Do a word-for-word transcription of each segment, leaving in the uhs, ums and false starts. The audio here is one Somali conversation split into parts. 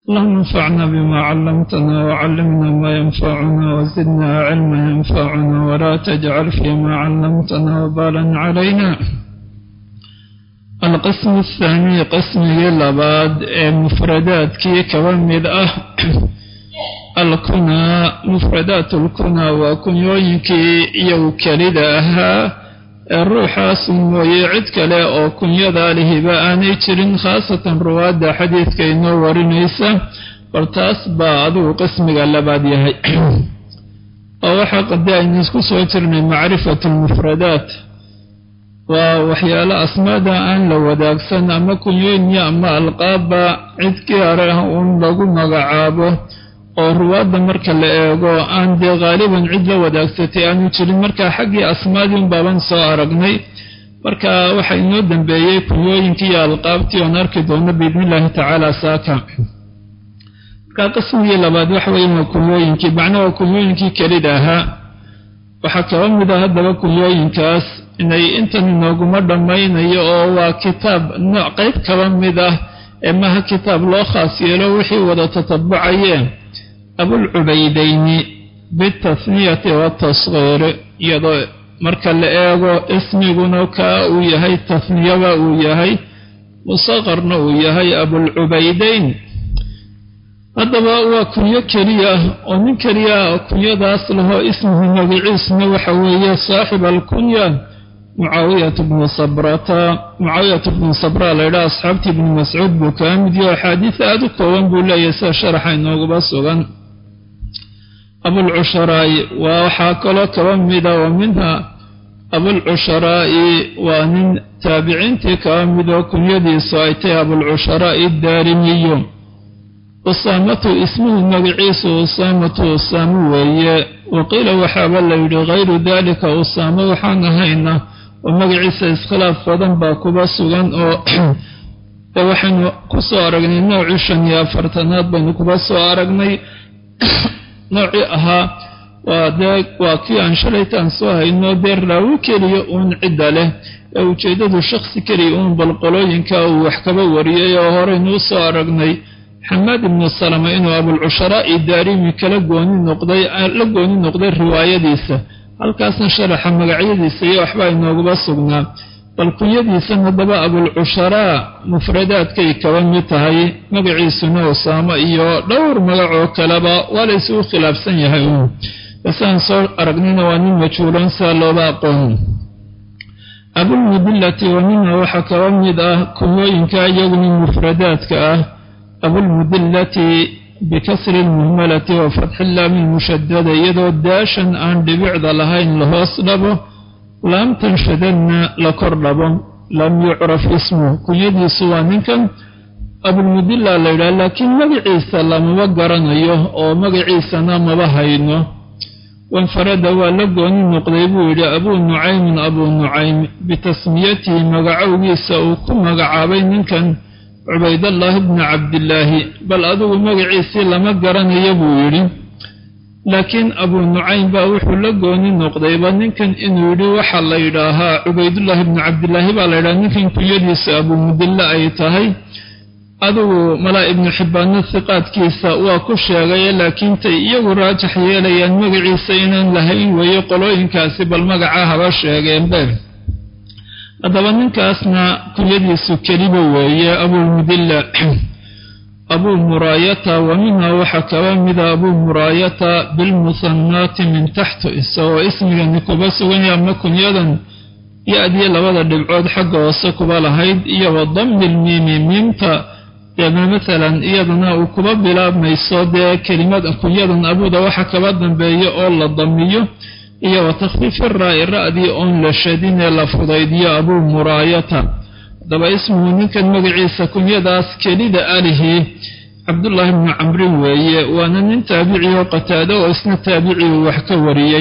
اللهم انفعنا بما علمتنا وعلمنا ما ينفعنا وزدنا علما ينفعنا ولا تجعل فيما علمتنا وبالا علينا. القسم الثاني قسم اللباد مفردات كي كوامد أه الكنا مفردات الكنا وكنيوينكي يوكالدها الروح اسم ويعد كلا أو كن يذاله بآني ترين خاصة رواد حديث كينو ورنيسا فارتاس بعضو قسم اللباد يهي أو حق دائن يسكو سوترني معرفة المفردات ووحيال أسماء أن لو وداكسن أما كنيوين أما القاب عدك أراهم لغو مغعابه oo ruwaadda marka la eego aan dee qaaliban cid la wadaagsatay aanu jirin marka xaggii asmaadii un baaban soo aragnay marka waxa inoo dambeeyey kunyooyinkii iyo alqaabtii oon arki doono biidnillaahi tacaala saaka marka qismigii labaad waxa weeye kunyooyinkii macnaha waa kunyooyinkii kelida ahaa waxaa kaba mid ah haddaba kunyooyinkaas inay intan inooguma dhammaynayo oo waa kitaab nooc qayb kaba mid ah ee maha kitaab loo khaas yeelo wixii wada tatabucayeen أبو العبيدين بالتثنية والتصغير يضع مركا لأيغو اسمي غنوكا ويهي تثنية ويهي مصغرنا ويهي أبو العبيدين هذا هو كنية كريا ومن كريا كنية داس له اسمه النبي اسمه وحوية صاحب الكنية معاوية بن صبرة معاوية بن صبرة لإلى أصحابتي بن مسعود بكام دي حديث أدوك وانقول لا يسا شرح إنه بصغن أبو العشراء وحاكلا كوامدا ومنها أبو العشراء ومن تابعين كوامدا وكن يدي صايتي أبو العشراء الدارمي أسامة اسمه النبعيس أسامة أساموي وقيل وحابا ليلي غير ذلك أسامة وحانهينا ومقعيس إسخلاف فضن باكوبا سوغان وحن كسو أرقني نوع شنيا فرطانات بين كوبا سو أرقني نوعي أها وذاك وكي عن شريطان سوها إنه دير راوي كريا أون عدة له أو جيدة شخص كريا أون بالقلوين كاو وحكبا وريا وهوري نوسو أرقني حماد بن السلامة إنه أبو العشراء الداري مكالقوني نقضي لقوني نقضي الرواية ديسة هل كاسنا شرح مقعية ديسة يوحبا إنه قبصقنا والكنية ديسة ندبا أبو العشراء مفردات كي كوامتهاي مقعي سنو ساما إيو دور مقعو كلابا وليسو خلاف سنيهايو بس أنصر أرقنين وانين مجهولون سالو باقون أبو المدلة ومنها وحكا ومدا كنوين كا يغني مفردات كأه أبو المدلة بكسر المهملة وفتح اللام المشددة يدو داشا عن ببعض لهين لهاصلبه لم تنشدن لكرلبه لم يعرف اسمه كن يدي سوانك أبو المدلة ليلة لكن مقعيسى لم وقرن أيه أو مقعيسى نام بهينه وانفرد ولقوني نقضيبه إلى أبو نعيم أبو نعيم بتسميته مقعوغيسى وكم مقعابين كان عبيد الله بن عبد الله بل أدو مقعيسي لما قرن يبويري لكن أبو نعيم باوحو لقوني نقضيبا نكن إنو يري وحل يراها عبيد الله بن عبد الله بالا نكن كيريس أبو مدلة أيتهي أدو ملا ابن حبان الثقات كيسا وكشا غير لكن تييو راجح يليان مقعيسينا لهين ويقولوا إن كاسب المقعاها باشا غير بير أدوى ninkaasna kunyadiisu keliba weeye أبو المدلة أبو مراية ومنها وحكا من أبو مراية بالمثنات من تحت سواء اسمه نكبس ويا مكن يدا يأدي لبدا الدبعود حق وصكبا لهيد إيا وضم الميم ميمتا يعني مثلا إيادنا وكباب بلا ميصاد كلمات أكون يدا أبو دا وحكا بدن بيئة أولا الضمية إيا وتخفيف الرأي الرأدي أون لشدين لفضيدية أبو مراية دبا اسمه نكن مقعيسا كن يداس كليد آله عبد الله بن عمرو وي وانا من تابعي وقتاده واسن تابعي وحكا وريي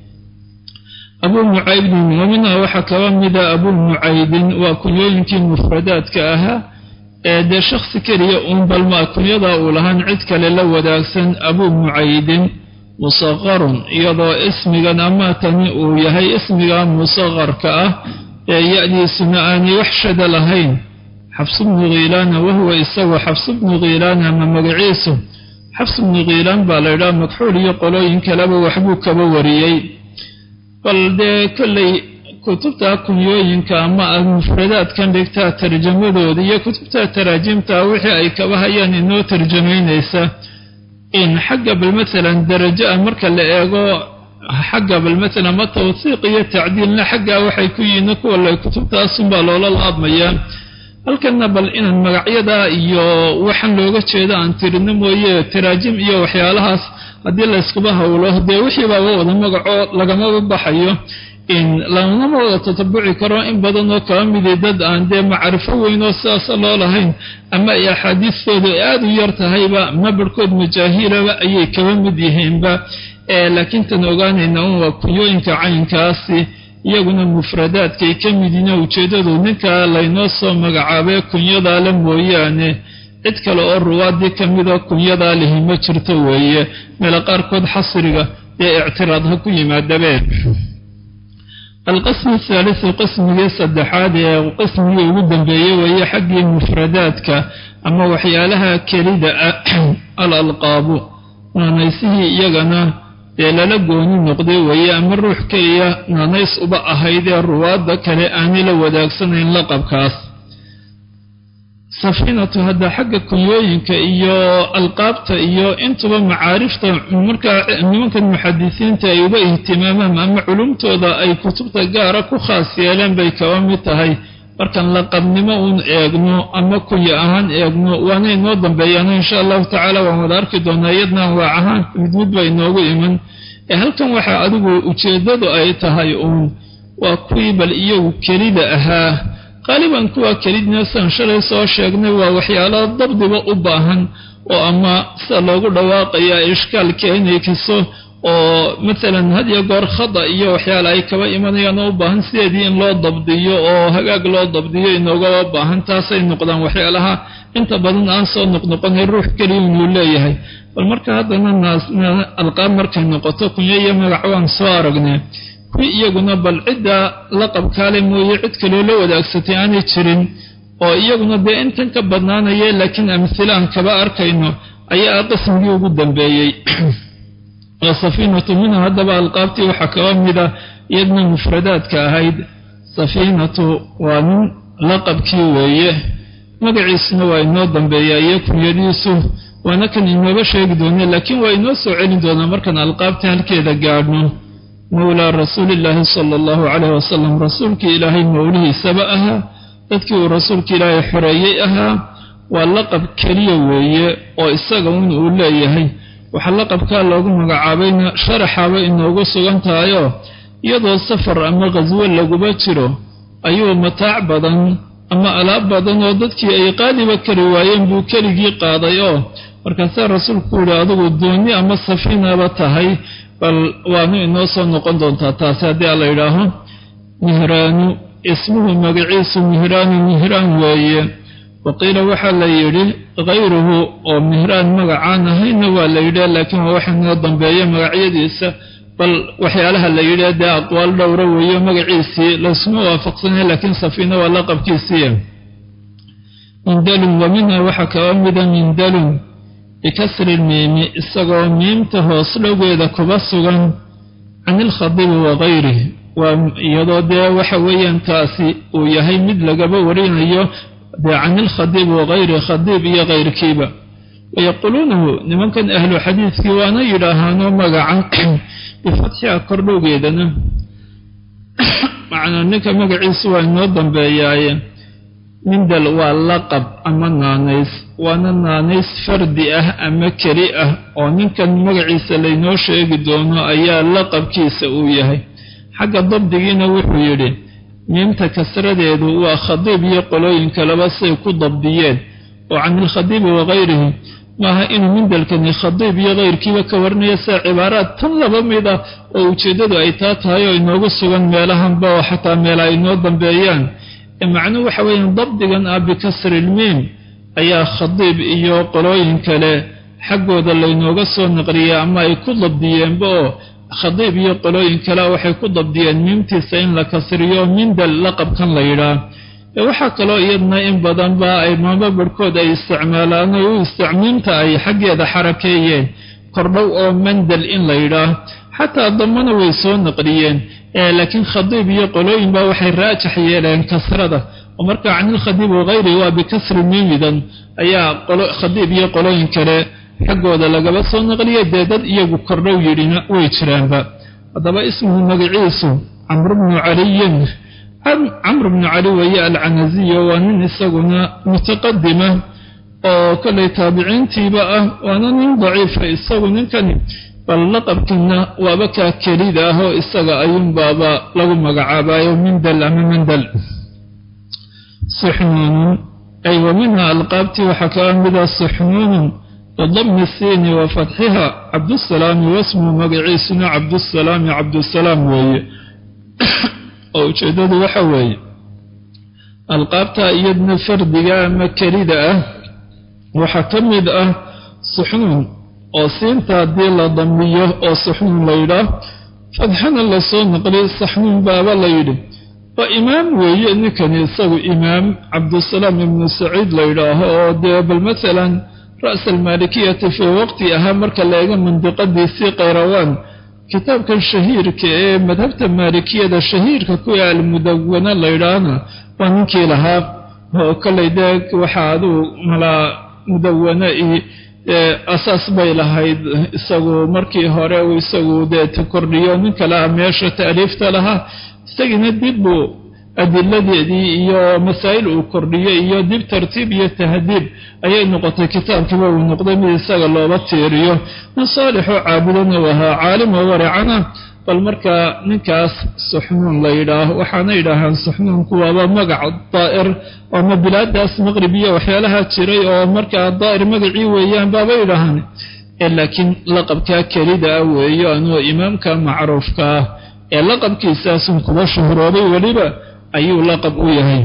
أبو معايد ومنها وحكا ومدا أبو معايد وكن يمكن مفردات كأها ده شخص كريا أم بالما كن يضع لهن عدك للو داكسن أبو معايد مصغر يضع اسمي أماتني ويهي اسمي مصغر كأه يعني سمعاني وحشد لهين xafs bnu khiilaana wahuwa isagu xafs bnu khiilaana ama magaciisu xafs bnu khiilaan baa la yidhaha makxuul iyo qolooyin kaleba waxbuu kaba wariyey bal dee kolley kutubta kunyooyinka ama mufradaadkan dhigtaa tarjamadooda iyo kutubta taraajimta wixii ay kaba hayaan inoo tarjamaynaysa in xagga bal maalan darajo ah marka la eego xagga bal maalan ama tawsiiq iyo tacdiilna xaggaa waxay ku yihiin kuwa le kutubtaasunbaa loola laabmayaa halkana bal inaan magacyada iyo waxaan looga jeeda aan tirino mooye taraajim iyo waxyaalahaas haddii la iskuba hawlo dee wixii baa wada magaco lagamaba baxayo in lama wada tatabuci karo in badan oo kala midii dad aan dee macrifo weyn oo sidaas loo lahayn ama ay axaadiistooda aad u yar tahayba mabarkood majaahilaba ayay kaba mid yihiinba laakiin tan ogaanayna un waa kunyooyinka caynkaasi iyaguna mufradaadkay ka midina ujeeddadu ninkaa laynoo soo magacaabay kunyadaa le mooyaane cid kale oo ruwaadii ka midoo kunyadaa lihi ma jirto weeye meelo qaarkood xasriga ee ictiraad ha ku yimaadabeen alqismu athaalisu qismigii saddexaad ee qismigii ugu dambeeyey weeye xaggii mufradaadka ama waxyaalaha kelida ah al alqaabu naanaysihii iyagana dee lala gooni noqday weeye ama ruux keliya naanays uba ahayd ee ruwaadda kale aanay la wadaagsanayn laqabkaas safiinatu hadda xagga kunyooyinka iyo alqaabta iyo intuba macaarifta markaa nimankan muxadisiinta ay uga ihtimaamaan ama culumtooda ay kutubta gaara ku khaas yeeleen bay kaba mid tahay markaan laqabnimo uun eegno ama kunya ahaan eegno waana inoo dambeeyaano insha allahu tacaala waan wada arki doonaa iyadna waac ahaan mid mid ba inoogu iman ee halkan waxaa adigu ujeeddadu ay tahay uun waa kuwii bal iyagu kelida ahaa qaaliban kuwa kelidna saan shalay soo sheegnay waa waxyaalo dabdiba u baahan oo ama sida loogu dhawaaqaya ishkaal keenaykiso oo maalan had iyo goor khada iyo waxyaala ay kaba imanayaan oo u baahan sideedii in loo dabdiyo oo hagaag loo dabdiyo inoogaba baahan taasay noqdaan waxyaalaha inta badan aan soo noqnoqonay ruux keliya inuu leeyahay bal marka haddana alqaab markay noqoto kunyo iyo magac waan soo aragnay kuwi iyaguna bal cidda laqabkaale mooye cid kaloo la wadaagsatay aanay jirin oo iyaguna dee intan ka badnaanaya laakiin amhila aan kaba arkayno ayaa qismigii ugu dambeeyey safiinatu minha haddaba alqaabtii waxaa kaba mida iyadna mufradaadka ahayd safiinatu waa nin laqabkii weeye magaciisuna waa inoo dambeeya iyo kunyadiisu waana kan inooga sheegi doona laakiin waa inoo soo celin doonaa markaan alqaabtii halkeeda gaadhno mawlaa rasuulillaahi sala allahu calayh wasalam rasuulkii ilaahay mawlihiisaba ahaa dadkii uu rasuulka ilaahay xoreeyey ahaa waa laqab keliya weeye oo isaga un uu leeyahay waxaa laqabkaa loogu magacaabayna sharaxaaba inoogu sugan tahayoo iyadoo safar ama qhaswo laguba jiro ayuu mataac badan ama alaab badan oo dadkii ay qaadiba kari waayeen buu keligii qaaday oo markaasaa rasuulku yihi adigu dooni ama safiinaba tahay bal waanu inoo soo noqon doontaa taasi haddii a la yidhaaho mihraanu ismuhu magaciisu mihraanu mihraan weeye waqiila waxaa la yidhi hayruhu oo mihraan magacaan ahayna waa la yidhi laakiin waa waxa inoo dambeeya magacyadiisa bal waxyaalaha la yidhi dee aqwaal dhowra weeye magaciisii laysuma waafaqsanay laakiin safiina waa laqabkiisii mindalun wa minha waxaa kaba mida mindalun bikasri lmiimi isagoo miimta hoos dhowgeeda kuba sugan can ilkhadibi wagayrih waa iyadoo dee waxa weeyaan taasi uu yahay mid lagaba warinayo dee can ilkhadiib wagayri khadiib iyo kayrkiiba wayaquuluunahu nimankan ahlu xadiidkii waana yidhaahaano magaca bifatxiha kordhowgeedana macnaa ninka magaciisu waa inoo dambeeyaaye mindal waa laqab ama naanays waana naanays fardi ah ama keli ah oo ninkan magaciisa laynoo sheegi doono ayaa laqabkiisa uu yahay xagga dabdigiina wuxuu yidhi miimta kasradeedu waa khadiib iyo qolooyinka laba say ku dabdiyeen oo can ilkhadiibi wagayrihi maaha inuu mindalkani khadiib iyo kayrkiiba ka warinaya sida cibaaraad tan laba mid ah oo ujeeddadu ay taa tahay oo inoogu sugan meelahanba oo xataa meela ay inoo dambeeyaan macnuhu waxa weeyaan dabdigan ah bikasri ilmiim ayaa khadiib iyo qolooyin kale xaggooda laynooga soo naqliyay ama ay ku dabdiyeenba oo khadiib iyo qolooyin kale waxay ku dabdiyeen miimtiisa in la kasriyo mindal laqabkan la yidhaah waxaa kaloo iyadna in badan ba ay maamo barhkood ay isticmaalaan oo u isticmiinta ay xaggeeda xarakeeyeen kordhow oo mandal in la yidhaah xataa damana way soo naqliyeen laakiin khadiib iyo qolooyin baa waxay raajax yeeleen kasrada oo markaa canilkhadiib wagayri waa bikasri miimidan ayaa khadiib iyo qolooyin kale xaggooda lagaba soo naqliyay dee dad iyagu kordhow yidhina way jiraanba haddaba ismuhu magaciisu camru bnu caliyin camr bnu cali weeye alcanaziyo waa nin isaguna mutaqadima oo kollay taabiciintiiba ah waana nin daciifa isagu ninkani bal laqabkiina waaba kaa kelida ah oo isaga ayuunbaaba lagu magacaabayo mindal ama mandal suxnuunun ay wa minha alqaabtii waxaa kala mida suxnuunun bidami siini wa fatxiha cabdusalaami wasmuhu magaciisuna cabdusalaami cabdusalaam weeye oo ujeedadu waxa weeye alqaabta iyadna fardiga ama kelida ah waxaa ka mid ah suxnuun oo siinta haddii la damiyo oo suxnuun la yidhaah fadxana lasoo naqliy saxnuun baaba la yidhi waa imaam weeye ninkani isagu imaam cabdusalaam ibnu saciid la yidhaaho oo dee bal maalan ra'sa almaalikiyati fii waqti ahaa marka la eega mandiqadiisii qayrawaan kitaabkan shahiirka ee madhabta maalikiyada shahiirka kuwa almudawana la yidhaahna waa ninkii lahaa oo kallay dee waxaa aduu malaa mudawana iyo asaas bay lahayd isagu markii hore uu isagu dee takordhiyo nin kale meesha taaliifta lahaa isagina dib buu adiladeedii iyo masaa'il uu kordhiyey iyo dib tartiib iyo tahdiib ayay noqotay kitaabkiiba uu noqday mid isaga looba tiiriyo nin saalixoo caabudana u ahaa caalimoo waracana bal markaa ninkaas suxnuun la yidhaaho waxaana yidhaahaan suxnuunku waaba magac daa'ir ama bilaadaas maqribiya waxyaalaha jiray oo markaa daa'ir magacii weeyaan baaba yidhaahaan laakiin laqabkaa kelida ah weeyo anoo imaamka macruufka ah ee laqabkiisaasun kuba shuhroobay weliba ayuu laqab u yahay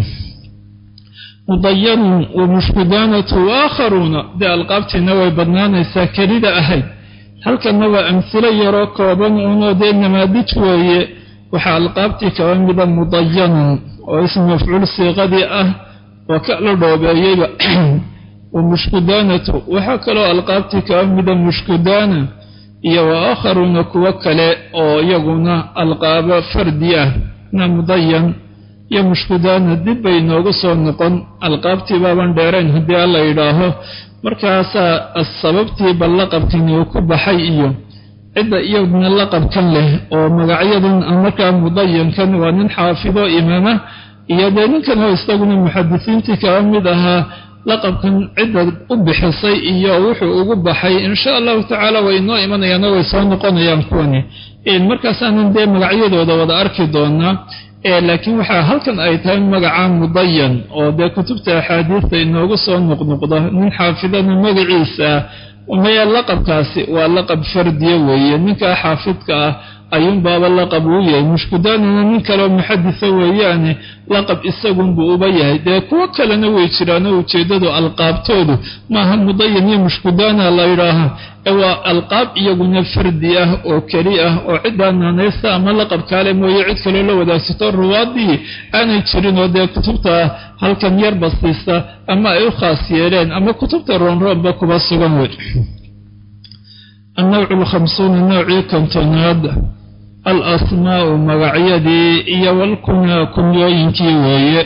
mudayanun wa mushkudaanatu waakharuuna dee alqaabtiina way badnaanaysaa kelida ahayd halkanna waa amhilo yaroo kooban unoo dee namaadij weeye waxaa alqaabtii kaba mida mudayanun oo ism mafcuul siiqadii ah waa ka la dhoobeeyeyba wa mushkudaanatu waxaa kaloo alqaabtii kaba mida mushkudaana iyo waakharuuna kuwo kale oo iyaguna alqaabo fardi ah na mudayan iyo mushkudaana dib bay noogu soo noqon alqaabtii baaban dheerayn haddii alla yidhaaho markaasaa sababtii bal laqabkani uu ku baxay iyo cidda iyaguna laqabkan leh oo magacyadan markaa mudayankan waa nin xaafido imaama iyo dee ninkan oo isaguna muxadisiintii kaba mid ahaa laqabkan cidda u bixisay iyo wuxuu ugu baxay insha allahu tacaala way inoo imanayaano way soo noqonayaan kuwani markaasaanan dee magacyadooda wada arki doonaa laakiin waxaa halkan ay tahay magaca mudayan oo dee kutubta axaadiista inoogu soo noqnoqda nin xaafidana magaciisa maya laqabkaasi waa laqab fardiya weeye ninkaa xaafidka ah ayuunbaaba laqab uu yahay mushkudaanina nin kaleo muxadisa weeyaane laqab isagunbuu uba yahay dee kuwo kalena way jiraano ujeeddadu alqaabtoodu maaha mudayan iyo mushkudaana la yidhaaha ee waa alqaab iyaguna fardi ah oo keli ah oo ciddaa naanaysta ama laqabkaale mooye cid kaloo la wadaagsato ruwaadii aanay jirin oo dee kutubta halkan yar basiista ama ay u khaas yeeleen ama kutubta roonroonba kuba sugan wey النوع الخمسون نوعي كنتوناد الأسماء مغعيدي إيا والكنا كنيوينكي وي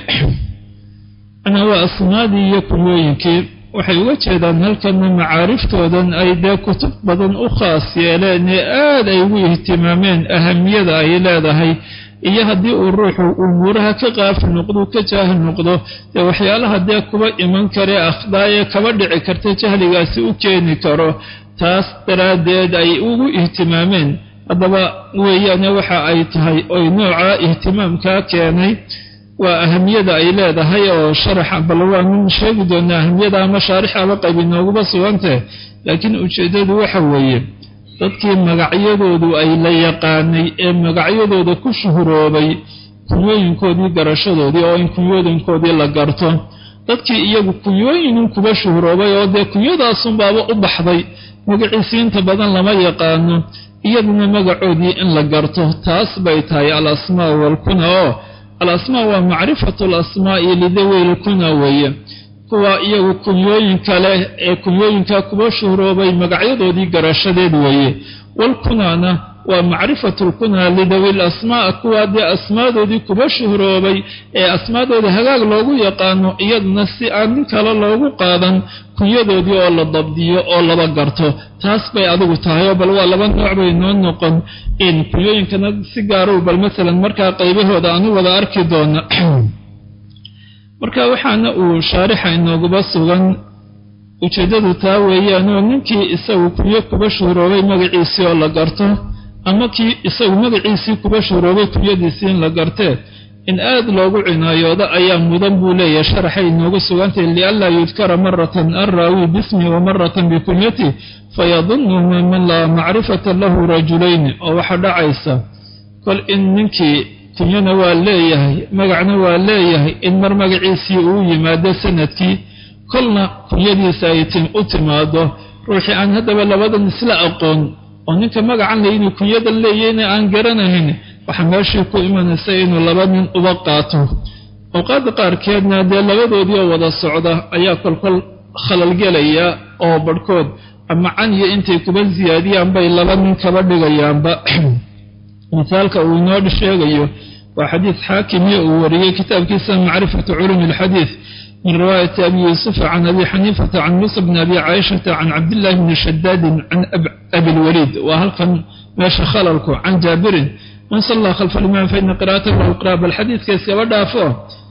أنا وأسمادي يكنيوينكي waxay uga jeedaan halkana macaariftoodan ay dee kutub badan u khaas yeeleen ee aad ay ugu ihtimaameen ahamiyada ay leedahay iyo haddii uu ruuxu umuuraha ka qaafi noqdo ka jaahil noqdo dee waxyaalaha dee kuba iman kare akhdaaye kaba dhici karta jahligaasi u keeni karo taas daraaddeed ay ugu ihtimaameen haddaba weeyaane waxa ay tahay oy nooca ihtimaamkaa keenay waa ahamiyada ay leedahay oo sharaxa bal waan sheegi doonaa ahamiyada ama shaarixaba qayb inooguba sugantah laakiin ujeeddadu waxa weeye dadkii magacyadoodu ay la yaqaanay ee magacyadooda ku shuhuroobay kunyooyinkoodii garashadoodii oo in kunyooyinkoodii la garto dadkii iyagu kunyooyinin kuba shuhuroobay oo dee kunyadaasunbaaba u baxday magaciisiinta badan lama yaqaano iyaduna magacoodii in la garto taas bay tahay al asmaa walkuna oo alasmaa waa macrifatu alasmaa'i lidawi lkuna weeye kuwa iyagu kunyooyinka leh ee kunyooyinka kuba shuhroobay magacyadoodii garashadeed weeye walkunaana waa macrifatu lkunaa lidawi lasmaa kuwa dee asmaadoodii kuba shuhroobay ee asmaadooda hagaag loogu yaqaano iyaduna si aan nin kale loogu qaadan kunyadoodii oo la dabdiyo oo laba garto taas bay adigu tahay bal waa laba nooc bay noo noqon in kunyooyinkana si gaarow bal masalan markaa qaybahooda aanu wada arki doona marka waxaana uu shaarixa inooguba sugan ujeeddadu taa weeyaanoo ninkii isagu kunyo kuba shuhroobay magaciisii oo la garto ama kii isagu magaciisii kuba shuhroobay kunyadiisii in la gartee in aad loogu cinaayoodo ayaa mudan buu leeyahay sharaxay inoogu sugantay lianlaa yudkara maratan alraawi bismi wa maratan bikunyati fayadunnu man laa macrifata lahu rajulayni oo waxa dhacaysa kol in ninkii kunyana waa leeyahay magacna waa leeyahay in mar magaciisii uu yimaado sanadkii kolna kunyadiisa ay u timaado ruuxii aan haddaba labadan isla aqoon oo ninka magacan leh inuu kunyadan leeyahayna aan garanahayn waxaa meeshii ku imanaysa inuu laba nin uba qaato awqaadda qaarkeedna dee labadoodii oo wada socda ayaa kolkol khalalgelaya oo barhkood ama can iyo intay kuba siyaadiyaan bay laba nin kaba dhigayaanba misaalka uu inoo sheegayo waa xadiid xaakimiyo uu wariyey kitaabkiisa macrifatu culumi alxadiid min riwaayati abi yuusufa can abi xaniifata can muusa bni abi caaishata can cabdillahi bni shadaadin can abilwaliid waa halkan meesha khalalku can jaabirin man sallaa khalfa alimaam faina qira'atahu alqraa bal xadiidka iskaba dhaafo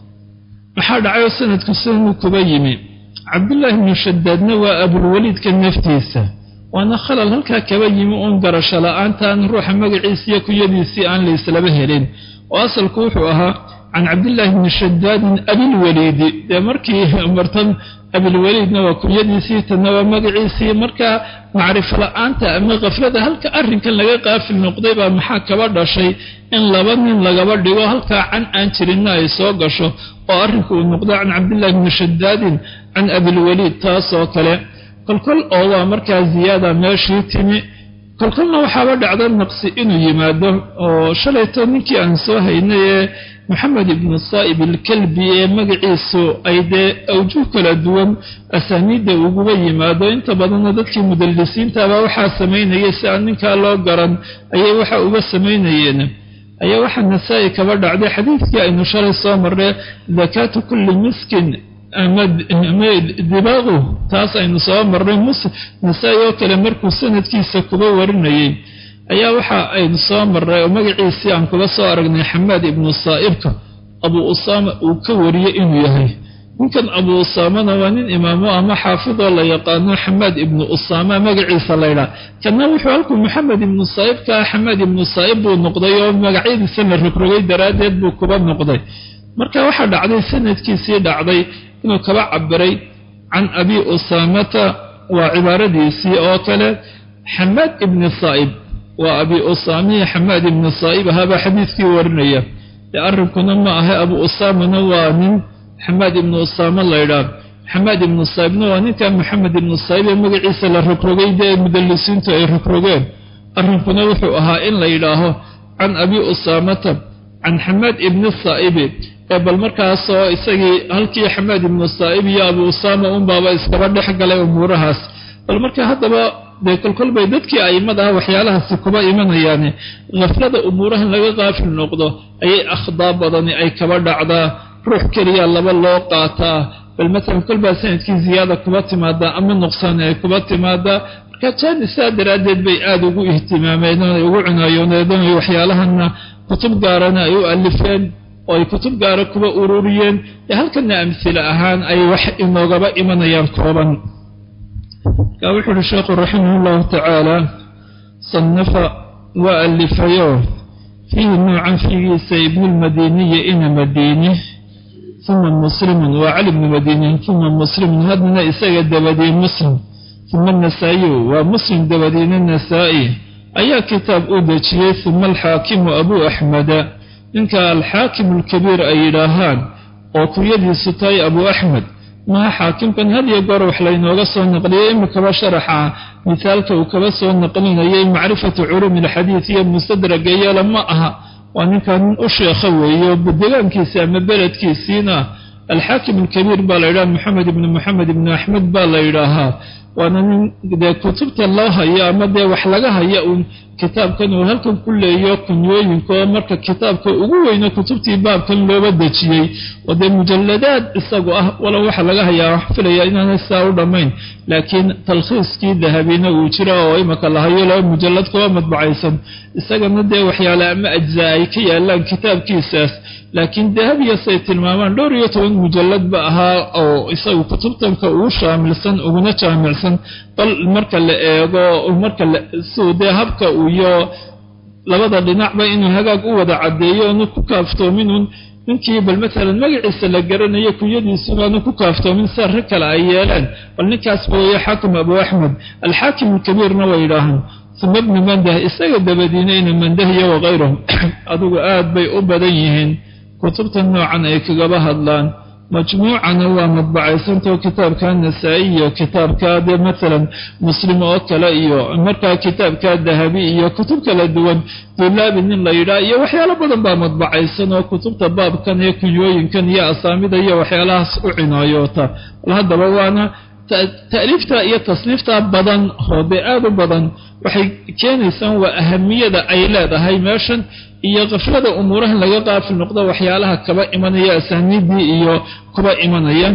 maxaa dhacayoo sanadku sidanu kuba yimi cabdullaahi bni shadaadna waa abulwaliidka naftiisa waana khalal halkaa kaba yimi uun garasho la'aantaan ruuxa magaciisiiyo kunyadiisii aan la islaba helin oo asalku wuxuu ahaa can cabdillaahi bni shadaadin abilwaliidi dee markii martan abilwaliidna waa kunyadiisii tanna waa magaciisii markaa macrifo la'aanta ama kaflada halka arrinkan laga qaafil noqday baa maxaa kaba dhashay in laba nin lagaba dhigo halkaa can aan jirinna ay soo gasho oo arrinku uu noqdo can cabdillaahi bni shadaadin can abilwaliid taasoo kale kolkol oo waa markaa ziyaada meeshii timi kolkolna waxaaba dhacda naqsi inuu yimaado oo shalayto ninkii aan soo haynay ee maxamed ibnu saa'ib alkalbi ee magaciisu ay dee awjuh kala duwan asaaniidda uguba yimaado inta badanna dadkii mudallisiintaabaa waxaa samaynayay si aan ninkaa loo garan ayay waxa uga samaynayeen ayaa waxaa nasaa'i kaba dhacday xadiidkii aynu shalay soo marree dakaatu kulli miskin ama dibaagu taas aynu soo marray nasaa'i oo kale markuu sanadkiisa kuba warinayay ayaa waxa aynu soo marray oo magaciisii aan kuba soo aragnay xamaad ibnu saa'ibka abuu usaama uu ka wariyey inuu yahay ninkan abuu usaamana waa nin imaamo ama xaafidoo la yaqaano xamaad ibnu usaama magaciisa laydhaa kanna wuxuu halkuu maxamed ibnu saa'ibka xamaad ibnu saa'ib buu noqday oo magacyadiisa la rogrogay daraaddeed buu kuba noqday marka waxaa dhacday sanadkiisii dhacday inuu kaba cabiray can abi usaamata waa cibaaradiisii oo kale xamaad ibni saa'ib waa abi usaamiya xamaad ibni saa'ib ahaabaa xadiidkii warinaya dee arrinkuna ma ahay abu usaamana waa nin xamaad ibnu usaama laydhaa xamaad ibnu saa'ibna waa ninkan maxamed ibnu saa'ib ee magaciisa la rogrogay dee mudallisiintu ay rogrogeen arrinkuna wuxuu ahaa in la yidhaaho can abi usaamata can xamaad ibni saa'ibi ee bal markaasoo isagii halkii xamaad ibnu saa'ib iyo abu usaama unbaaba iskaba dhex galay umuurahaas bal marka haddaba dee kolkol bay dadkii a'immadaha waxyaalahaasi kuba imanayaane khaflada umuurahan laga qaafil noqdo ayay akhdaa badani ay kaba dhacdaa ruux keliya laba loo qaataa bal matalan kolbaa sanadkii ziyaada kuba timaadaa ama nuqsaan ay kuba timaadaa marka jaanisaa daraaddeed bay aada ugu ihtimaameen oo ay ugu cinaayooneen oo waxyaalahanna kutub gaarana ay u alifeen oo ay kutub gaara kuba ururiyeen ee halkana amhila ahaan ay wax inoogaba imanayaan kooban kaa wuxuu uhi sheekhu raximah allahu tacaala sannafa waa alifayo fiihi noocan fiigiisa ibnulmadiniyi ina madiini uma muslimun waa cali bnu madiniin uma muslimun haddana isaga dabadii muslim uma nasaa'iyu waa muslim dabadiina nasaa'i ayaa kitaab u dejiyey uma alxaakimu abuu axmeda ninka alxaakimu alkabiir ay yidhaahaan oo kunyadiisu tahay abuu axmed maha xaakimkan had iyo goor wax laynooga soo naqliyey imikaba sharaxa misaalka uu kaba soo naqlinayay macrifatu culuumi alxadiid iyo mustadraga yeela ma aha وأن كان أشيخ ويبدلان كيسي أما بلد كيسينا الحاكم الكبير بالإله محمد بن محمد بن أحمد بالإله وأنا كتبت الله يا مدى وحلقها يا كتاب كانوا هلكم كل يوم يوم كومرك كتاب كأقوين كتبتي باب كان لو بدك شيء وده مجلدات السقوة ولا وحلقها يا حفل يا إن أنا الساعة دمين لكن تلخيص كي ذهبين وشراء وإمك الله يلا مجلد قوام مطبعيسا السقوة ندى وحيالا ما أجزائي كي يلا كتاب كيساس لكن ذهب يسيت المامان دور يتون مجلد بقها أو يسوي كتبتهم كأوش عامل سن وغنى عامل سن بل المركة اللي المركة السوداء هبكة ويا لبضل لنعبة إنه هجاج ووضع عديه نكوكافتو منهم ninkii bal maalan magaciisa la garanayo kuyadiisuna anu ku kaafto min sar kala ayeelan bal ninkaas booye xaakim Abu Ahmed al-Hakim al-Kabirna way yiraahan sabab mandah isaga dabadiinayna mandah iyo waqayruhum adugu aad bay u badan yihiin kutubtan noocan ay kaga hadlaan مجموعة ومطبعيسان تو كتاب كان نسائي وكتاب كاد مثلا مسلم أكلا إيو مركا كتاب كاد ذهبي إيو كتب كلا دوان طلاب من الله يرائي وحيالا بدن با مطبعيسان وكتب تباب كان يكيوين كان يا أسامي يا وحيالا سعنا يوتا وهذا بوانا تأليفتا إيا تصنيفتا بدن هو بآب بدن وحي كان يسان وأهمية أيلا هاي ماشن iyo qaflada umuuraha laga qaafil noqdo waxyaalaha kaba imanaya asaaniidii iyo kuba imanayaan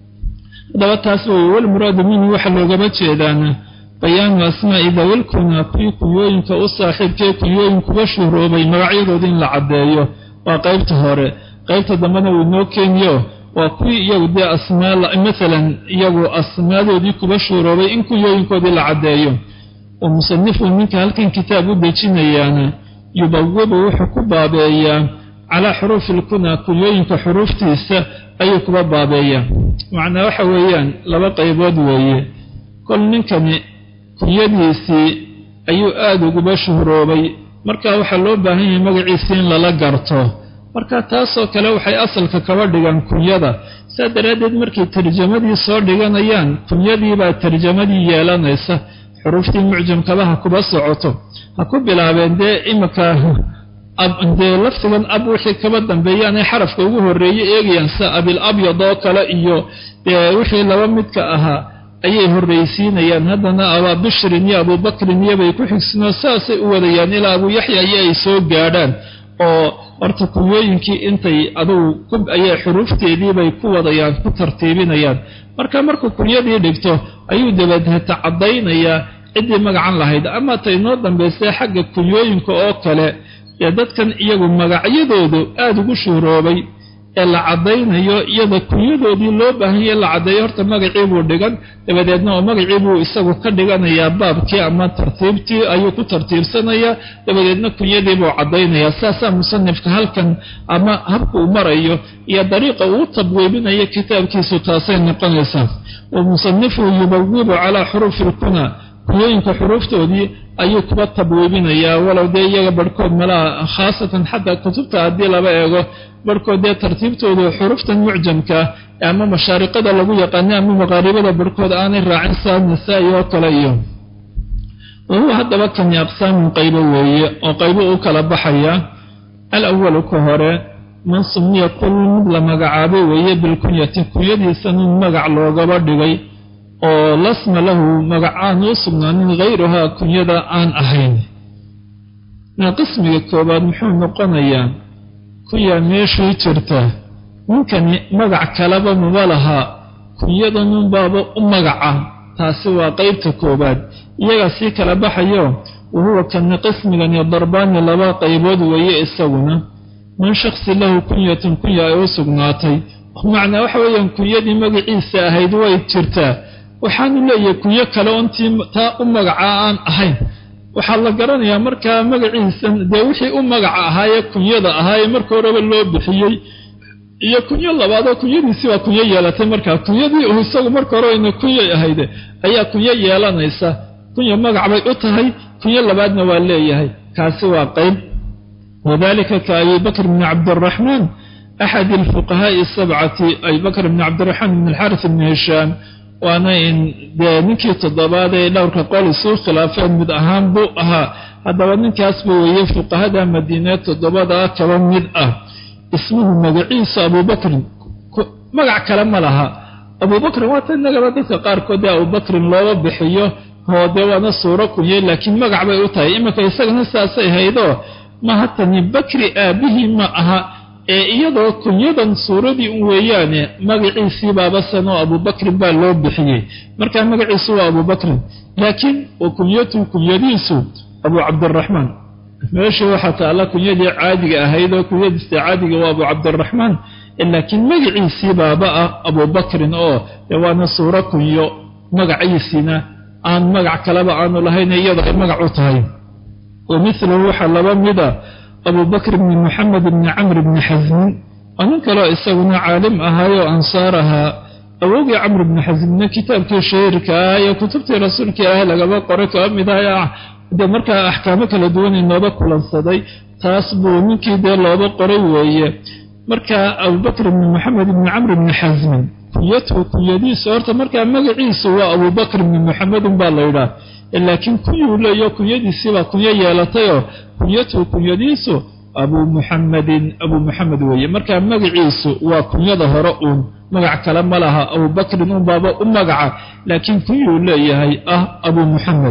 daba taas wal muraad min waxa looga jeedaan bayaan asmaa dawal kuna kuyooyinka u saaxiibkee kuyooyin kuba shuroobay magacyadooda in la cadeeyo waa qaybta hore qaybta dambana uu noo keeniyo waa kuwii iyagu dee asmaa مثلا iyagu asmaadoodii kuba shuroobay in kuyooyinkoodii la cadeeyo oo musannif minka halkan kitaab u dejinayaan يبوب وحكو بابيا على حروف الكنى كيوينك حروف تيسا أي كبا بابيا معنى وحويان لبا قيبود ويه كل منكم كيديسي أي آدو قبا شهروبي مركا وحلو باهي مقعيسين للقرطو مركا تاسو كلوحي أصل ككوردقان كيدا سادرادد مركي ترجمة دي صور دقان أيان كيدي با ترجمة دي يالانيسا حروفتي المعجم كباها كبا صعوتو هكو بلابين دي إمكا أب دي لفتغن أبو وحي كبادن بياني حرف كوغوه الرئي إيغيانسا أبي الأبيض وكلا إيو دي وحي لوامدك أها أيه الرئيسين يان هدنا أبا بشر يا أبو بكر يا بيكو حكسنا ساسي أوليان إلى أبو يحيى يأيسو قادان oo horta kuwooyinkii intay aduu kub ay xuruufteedii bay ku wadayaan ku tartiibinayaan marka markuu kunyadii dhigto ayuu dabadha tacadaynaya cidii magacan lahayd ama taynoo dambeysay xagga kunyooyinka oo kale ee dadkan iyagu magacyadoodu aad ugu shuuroobay ee la cadaynayo iyada kunyadoodii loo baahan yahay la cadeeyo horta magacii buu dhigan dabadeedna oo magacii buu isagu ka dhiganayaa baabkii ama tartiibtii ayuu ku tartiibsanayaa dabadeedna kunyadii buu cadaynayaa saasaa musannifka halkan ama habka uu marayo iyo dariiqa uu tabweebinayo kitaabkiisu taasay noqonaysaa oo musannifu yubawibu calaa xuruufi lkuna kuyooyinka xuruuftoodii ayuu kuba tabweebinayaa walow dee iyaga barhkood malaha khaasatan xataa kutubta haddii laba eego barhkood dee tartiibtoodu xuruftan mucjamka ama mashaariqada lagu yaqaana ama maqaaribada barhkood aanay raacin saa nasaa-i oo kale iyo wahuwa haddaba kani aqsaamun qaybo weeye oo qaybo u kala baxaya alawalu ka hore man sumiya kul mid la magacaabay weeye bilkunyati kunyadiisa nin magac loogaba dhigay oo lasma lahu magacaan u sugnaanin hayruhaa kunyada aan ahayn na qismiga koobaad muxuu noqonayaa kunya meeshii jirta ninkani magac kalaba maba laha kunyada nun baaba u magaca taasi waa qaybta koobaad iyagaa sii kala baxayo wahuwa kana qismigani darbaani laba qaybood weeye isaguna man shaksi lahu kunyatun kunya ay u sugnaatay macnaa waxa weeyaan kunyadii magaciisa ahayd way jirtaa waxaanu leeyahay kunyo kale ontii taa u magaca aan ahayn waxaa la garanayaa markaa magaciisan dee wixii u magaca ahaayee kunyada ahaayee marka horeba loo bixiyey iyo kunyo labaadoo kunyadiisii waa kunyo yeelatay markaa kunyadii uu isagu marka hore ayna kunyay ahayde ayaa kunyo yeelanaysa kunyo magac bay u tahay kunyo labaadna waa leeyahay kaasi waa qayb wadalika ka abi bakr bni cabdiraxmaan axad alfuqahaa'i sabcati abi bakr bni cabdiraxmaan bn alxaaris bni hishaam waana in dee ninkii toddobaad ee dhowrka qol isuu khilaafeen mid ahaan buu ahaa haddaba ninkaasba weeye fuqahada madiine toddobada kaba mid ah. ismuhu magaciisa abubakrin, magac kale ma laha. abubakrin waata inagaba dadka qaarkood ee abubakrin looga bixiyo hoode waana suuro kunyey, laakiin magac bay u tahay. iminka isagana saasay haydoo maha tani bakri aabihii ma aha ee iyadoo kunyadan suuradii u weeyaane magaciisii baabasan oo abubakrin baa loo bixiyey. markaa magaciisu waa abubakrin, laakiin wa kunyatu kunyadiisu abu cabdiraxmaan. meesha waxaa taalla kunyadii caadiga ahayd oo kunyadiista caadiga waa abu cabdiraxmaan, laakiin magaciisii baaba ah abubakrin oo waana suuro kunyo, magaciisiina aan magac kaleba aanu lahayn iyadoo ay magac u tahay. wa milahu waxaa laba mida abubakr bni moxamed bni camr bni xasmin, oo nin kaleo isaguna caalim ahaayoo ansaar ahaa. awowgii camr bni xasminna kitaabkii shahiirka ah ee kutubtii rasuulka ilaahay lagaba qoray kaba mid ah dee markaa axkaamo kala duwan inooba kulansaday. taas buu ninkii dee looba qoray weeye. markaa abubakr bni moxamed bni camr bni xasmin kunyatuhu kunyadiisu horta markaa magaciisu waa abubakr bni moxamedin baa la yidhaah, laakiin kunyuu leeyo kunyadiisiibaa kunyo yeelatayoo kunyatuhu kunyadiisu abu muxamedin abu muxamed weeye. markaa magaciisu waa kunyada hore uun, magac kale ma laha. abubakrin un baaba u magaca, laakiin kunyuu leeyahay ah abu muxamed.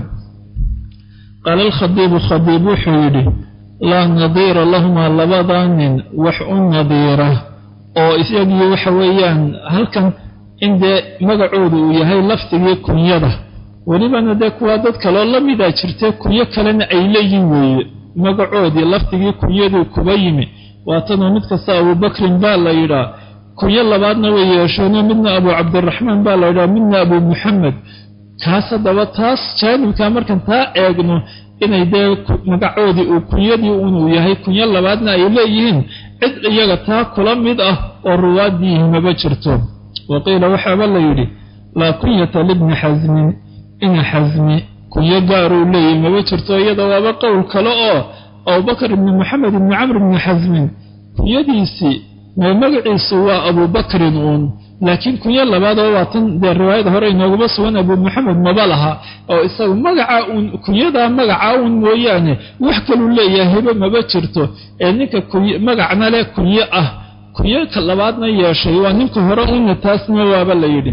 qaala alkhadiibu khadiib wuxuu yidhi laa nadiira lahumaa labadaa nin wax u nadiira oo isagii waxa weeyaan halkan in dee magacoodu uu yahay lafdigii kunyada, welibana dee kuwaa dad kaloo la midaa jirtee kunyo kalena ay leeyihin weeye. magacoodii lafdigii kunyaduu kuba yimi, waatanoo mid kasta abubakrin baa la yidhaa. kunyo labaadna way yeesheenoo midna abu cabdiraxmaan baa la yidhaha, midna abu muxamed. kaas haddaba taas jaanibkaa markan taa eegno inay dee magacoodii uu kunyadii unuu yahay, kunyo labaadna ay leeyihiin, cid iyaga taa kula mid ah oo ruwaadiihi maba jirto. wa qiila waxaaba la yidhi laa kunyata libni xasmin, ina xasmi kunyo gaaruu leeyahy maba jirto. iyada waaba qowl kale oo abubakr ibni moxamed ibni camr ibni xasmin kunyadiisii mee magaciisu waa abubakrin uun, laakiin kunyo labaadoo waatan dee riwaayada hore inooguma sugan abu muxamed maba laha, oo isagu magaca uun kunyadaa magacaa uun mooyaane wax kaluu leeyahay hebe maba jirto. ee ninka magacna leh kunyo ah, kunyo ka labaadna yeeshay waa ninka hore uuna, taasna waaba la yidhi.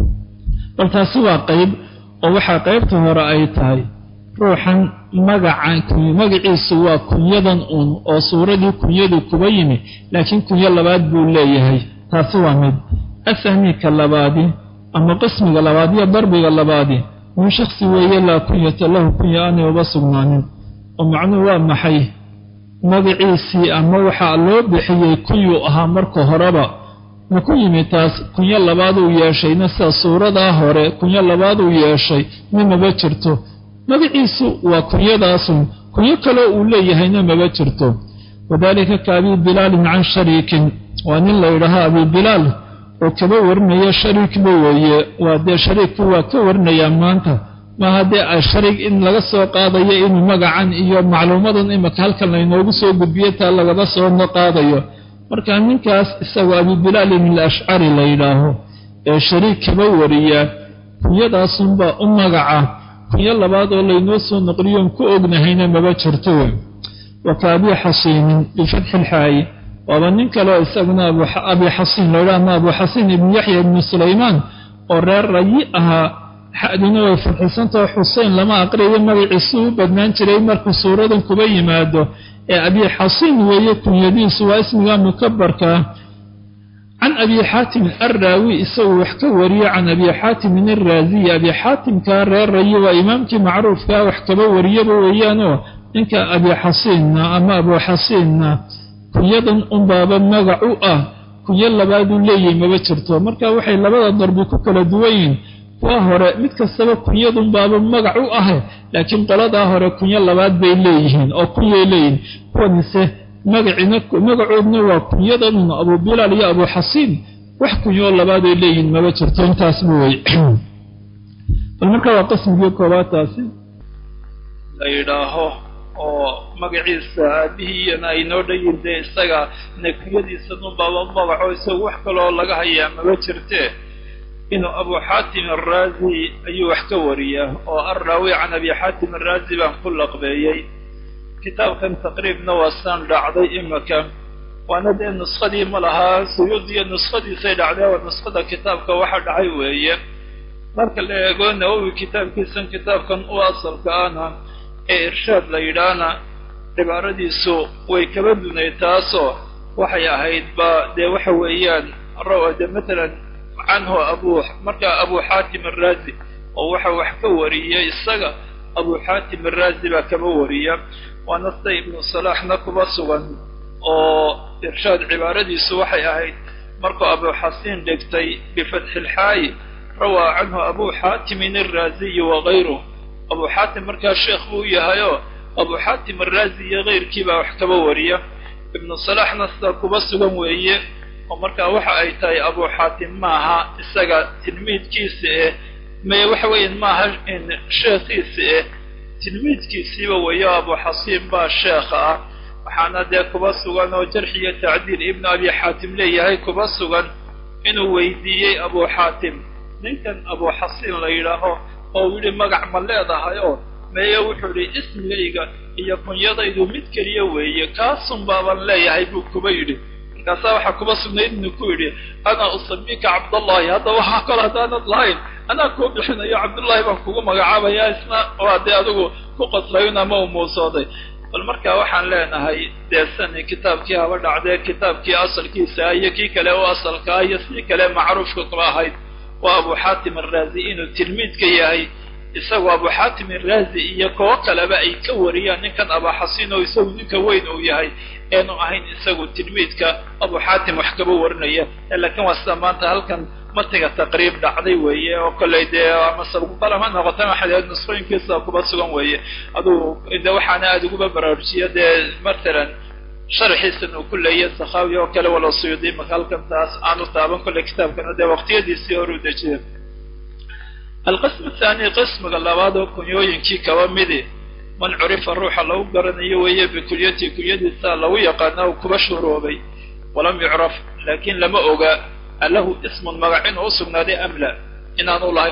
bal taasi waa qayb oo waxaa qaybta hore ay tahay ruuxan magaca magaciisu waa kunyadan uun oo suuradii kunyadu kuba yimi, laakiin kunyo labaad buu leeyahay. taasi waa mid. athani ka labaadi ama qismiga labaad iyo darbiga labaadi min shaksi weeye laa kunyata lahu kunya aanay uba sugnaanin. oo macnuhu waa maxay? magaciisii ama waxaa loo bixiyey kunyuu ahaa marka horeba ma ku yimi taas kunyo labaaduu yeeshayna sida suuradaa hore kunyo labaaduu yeeshay nimaba jirto. magaciisu waa kunyadaasun, kunyo kaloo uu leeyahayna maba jirto. wadaalika ka abi bilaalin can shariikin, waa nin la yidhaahaa abi bilaal oo kaba warinaya shariikba weeye. waa dee shariikku waa ka warinayaa maanta, maaha dee shariik in laga soo qaadayo inuu magacan iyo macluumadan imaka halkan laynoogu soo gudbiyo taa lagaba soo qaadayo. markaa ninkaas isagoo abi bilaalin alashcari la yidhaaho ee shariik kaba wariya, kunyadaasunbaa u magaca. kunyo labaad oo laynoo soo noqliyoon ku ognahayna maba jirto. wa ka abi xasiinin bifatxi lxaayi, waaba nin kaleo isaguna abi xasiin la yidhaha, ama abu xasiin ibnu yaxya ibnu sulaymaan oo reer rayi ahaa. xadina way fadxisantao xusein lama aqriyo magaciisu u badnaan jiray markuu suuradan kuba yimaado. ee abi xasiin weeye kunyadiisu, waa ismiga mukabarkaa. can abi xaatim arraawi isagu wax ka wariye can abi xaatimin arraaziyi. abi xaatimkaa reer rayi waa imaamkii macruufkaa wax kaba wariyaba weeyaanoo ninka abi xasiinna ama abu xasiinna kunyadan unbaaba magac u ah, kunyo labaaduu leeyahay maba jirto. marka waxay labada darbi ku kala duwan yihiin. kuwa hore mid kastaba kunyadun baaba magac u ah, laakiin qoladaa hore kunyo labaad bay leeyihiin oo kunyay leeyihiin. kuwanise magacina magacoodna waa kunyadan abu bilaal iyo abu xasiin, wax kunyo labaaday leeyihiin maba jirto. intaasba wey. bal marka waa qismigii koobaad taasi la yidhaaho oo magaciisa aabihiyana ay noo dhayin dee isaga nakiyadiisanunbaaba magaco isagu wax kaloo laga hayaa maba jirtee. inuu abu xaatim arraazi ayuu wax ka wariyaa oo arraawi can abi xaatim arraazi baan ku laqbeeyey. kitaabkan taqriibna waa saan dhacday imaka waana dee nuskhadii ma lahaa suyuudiyo nuskhadiisay dhacday waa nuskhada kitaabka waxa dhacay weeye marka la eego nawowi kitaabkiisan kitaabkan u asalka ahna ee irshaad la yidhaahna cibaaradiisu way kaba dunay taasoo waxay ahayd ba dee waxa weeyaan rawada matalan canhu abu marka abu xaatim arraazi oo waxa wax ka wariyay isaga abu xaatim arraazi baa kaba wariya waana sida ibnu salaaxna kuba sugan oo irshaad cibaaradiisu waxay ahayd markuu abu xasiin dhigtay bifatxi lxaayi rawaa canhu abu xaatimin arraaziy wagayruh abu xaatim markaa sheekh buu yahayo abu xaatim arraazi iyo kayrkii baa wax kaba wariya ibnu salaaxna sida kuba sugan weeye oo markaa waxa ay tahay abu xaatim maaha isaga tilmiidkiisa eh maye waxa weeyaan maaha sheekhiisa eh tilmiidkiisiiba weeyo abu xasiin baa sheekha ah waxaana dee kuba sugan oo jarx iyo tacdiil ibnu abi xaatim leeyahay kuba sugan inuu weydiiyey abu xaatim ninkan abu xasiin la yidhaaho oo yidhi magac ma leedahay oo meye wuxuu yidhi ismigayga iyo kunyadaydu mid keliya weeye kaasun baaban leeyahay buu kuba yidhi markaasaa waxaa kuba sugnayd inuu ku yidhi ana usamika cabdallahi hadda waxaa kale haddaanad lahayn anaa kuu bixinayo cabdullaahi baan kugu magacaabayaa isna waa dee adigu ku qaslayun ama u muusooday bal markaa waxaan leenahay dee sani kitaabkii haba dhacdee kitaabkii asalkiisa iyo kii kale u asalkaa iyo sii kale macruufka kaba ahayd waa abu xaatim arraazi inuu tilmiidka yahay isagu abu xaatim arraazi iyo kuwo kaleba ay ka wariyaan ninkan abu xasiin oo isagu ninka weyn uu yahay eenu ahayn isagu tilmiidka abu xaatim wax kaba warinaya laakiin waa sida maanta halkan matiga taqriib dhacday weeye oo kollay dee ama sabqalam ha noqotay waxaa nusqooyinkiisa kuba sugan weeye adugu de waxaana aada uguba baraarujiya dee matalan sharxiisan uu ku leeyahay sakhaawi oo kale wala suyuudi marka halkan taas aanu taaban kollay kitaabkana dee waqtiyadiisii hore u dejiyay القسم الثاني قسم اللباد كنيوينكي كوامدي من عرف الروح لو قرنيه وهي بكليتي كليتي لو يقانه كبشروبي ولم يعرف لكن لما أوقع له اسم مغعين أصبنا دي أم لا إن أنا الله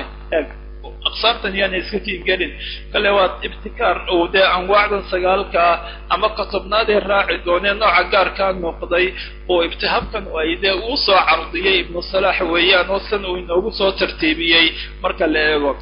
أقسامتني يعني اسكتين قلن قال لي ابتكار أو دي عن وعدا سقالك أما قطبنا دي الراعي دوني نوع عقار كان نقضي وابتهاب كان وإيدي وصع عرضيي ابن الصلاح ويان وصن وإنه وصع ترتيبيي مركا اللي يقول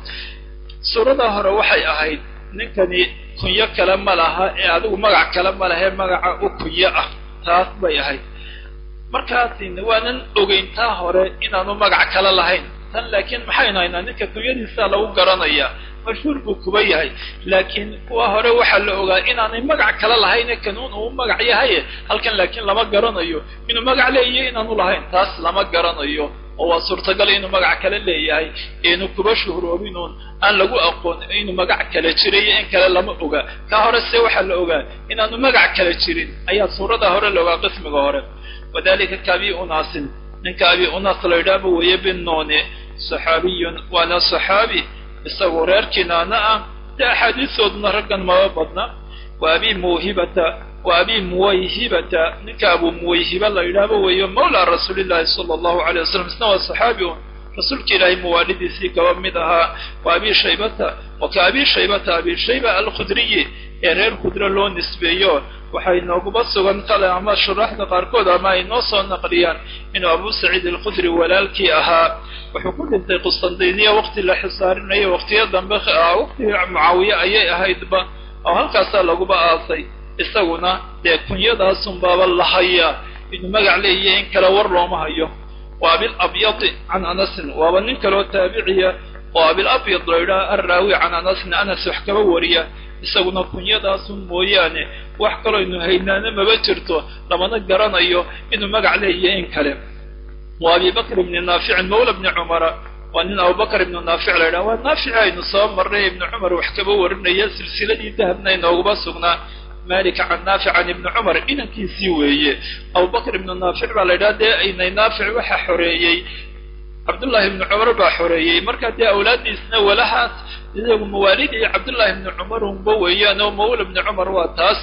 سورة هره وحي أهيد نكني كنيا كلام لها أدو مقع كلام لها مقع أكنيا تاث بي أهيد markaasina waanan ogeyntaa hore inaanu magac kale lahayn tan laakiin maxaynu haynaa ninka kunyadiisa lagu garanaya mashhuur buu kuba yahay laakiin kuwa hore waxaa la ogaa inaanay magac kale lahayn kanuun uu magac yahay halkan laakiin lama garanayo inuu magac leeyahay inaanu lahayn taas lama garanayo oo waa suurtagal inuu magac kale leeyahay inuu kuba shuhroobinoon aan lagu aqoon inuu magac kale jiray in kale lama oga ka hore se waxaa la ogaa inaanu magac kale jirin ayaa suurada hore la ogaa qismiga hore وذلك كابي أناس من كابي أناس ليراب ويبن نوني صحابي وانا صحابي بصورير كنانا ده حديث ودنا رقا ما بدنا وأبي موهبة وأبي مويهبة نك أبو مويهبة ليراب ويبن مولى رسول الله صلى الله عليه وسلم سنوى الصحابي رسول كلاهي موالدي سيك ومدها وأبي شيبة وكأبي شيبة أبي شيبة الخدري إرير خدر لون نسبيو waxay noogu basugan kale ama sharaxda qaarkood ama ay noo soo naqliyaan inuu abu saciid al-khudri walaalkii ahaa wuxuu ku dhintay qustandiniya waqti la xisaarinayo waqtiyo dambe waqtigii mucaawiye ayay ahaydba oo halkaasaa laguba aasay isaguna dee kunyadaasun baaba la hayaa inuu magac leeyahay in kale war looma hayo waa abil abyadi can anasin waaba nin kaloo taabiciya oo abil abyad la yidhaha arraawi can anasin anas wax kaba wariya isaguna kunyadaasun mooyaane wax kaloo inu haynaana maba jirto lamana garanayo inuu magac leeyahay in kale waa abi bakr ibn naafic mawla ibn cumara waa nin abu bakr ibn naafic la yidhaha waa naafic aynu soo marray ibn cumar wax kaba warinaya silsiladii dahabna inooguba sugnaa مالك عن نافع عن ابن عمر إن كيسي ويه أبو بكر ابن نافع على ده إن نافع وح حريي عبد الله بن عمر بحريي مركز أولاد سنة ولها إذا موالدي عبد الله بن عمر هم بويه أنا مولى ابن عمر واتاس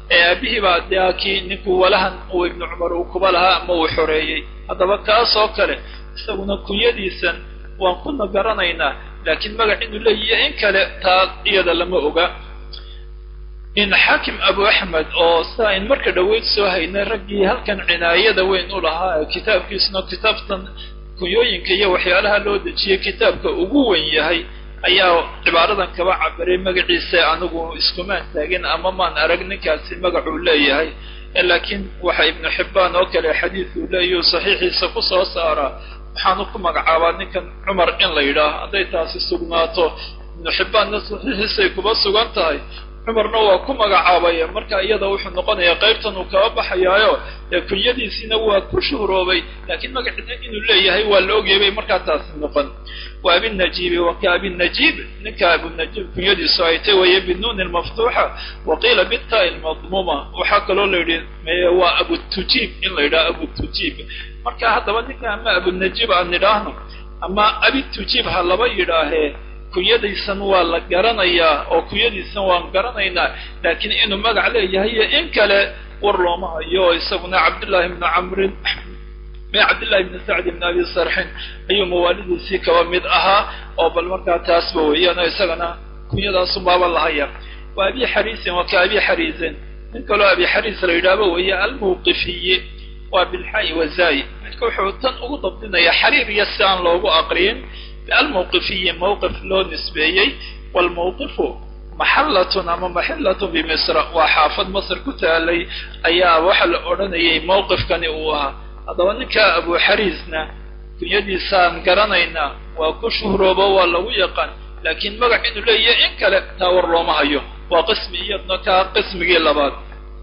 به بعد ياكي نكو ولها وابن عمر وقبلها مو حريي هذا بكا صوكره سونا كيدي سن وكنا قرنينا لكن ما إنه لي إن كلا تال يدا لما أوجا in xaakim abu axmed oo saa in marka dhoweyd soo haynay raggii halkan cinaayada weyn u lahaa kitaabkiisuna kitaabtan kunyooyinka iyo waxyaalaha loo dejiyey kitaabka ugu weyn yahay ayaa cibaaradan kaba cabiray magaciisa anigu iskumaan taagin ama maan arag ninkaasi magacuu leeyahay laakiin waxa ibnu xibbaan oo kale xadiidku leeyahay saxiixiisa ku soo saara waxaanu ku magacaabaa ninkan cumar in la yidhaah hadday taasi sugnaato ibnu xibbaanna saxiixiisay kuba sugan tahay cumarna waa ku magacaabaya marka iyada wuxuu noqonayaa qaybtan uu kaba baxayaayo ee kunyadiisina waa ku shuhroobay laakiin magaciisa inuu leeyahay waa la ogyahay markaa taasi noqon waa ibn najiib wa ka ibn najiib ninka abu najiib kunyadiisu ay tahay way binuun almaftuuxa wa qila bitta almadmuma waxa kaloo la yidhi waa abu tujiib in la yidhaah abu tujiib marka haddaba ninka ama abu najiib aan nidhaahno ama abi tujiib ha laba yidhaahee kunyadiisan waa la garanayaa oo kunyadiisan waan garanaynaa laakiin inuu magac leeyahay iyo in kale war looma hayo isaguna cabdullaahi ibnu camrin mee cabdullaahi ibnu sacd ibnu abi sarxin ayuu mawaalidiisii kaba mid ahaa oo bal markaa taasba weeyaan isagana kunyadaasun baaba lahaya waa abi xariisin waa ka abi xariisin nin kaloo abi xariis la yidhaahba weeye almawqifiye waa bilxaa'i wazaayi midka wuxuu tan ugu dabdinayaa xariir iyo si aan loogu aqriyin الموقفية موقف لو نسبيي والموقف محلة أما محلة بمصر وحافظ مصر كتالي أيا وحل أورانيي موقف كان إوها هذا ونك أبو حريزنا في يدي سان قرانينا وكشهروبا ولو يقن لكن مقع إنه لي إنك تاور روما أيو وقسم إيضنك قسم جلبات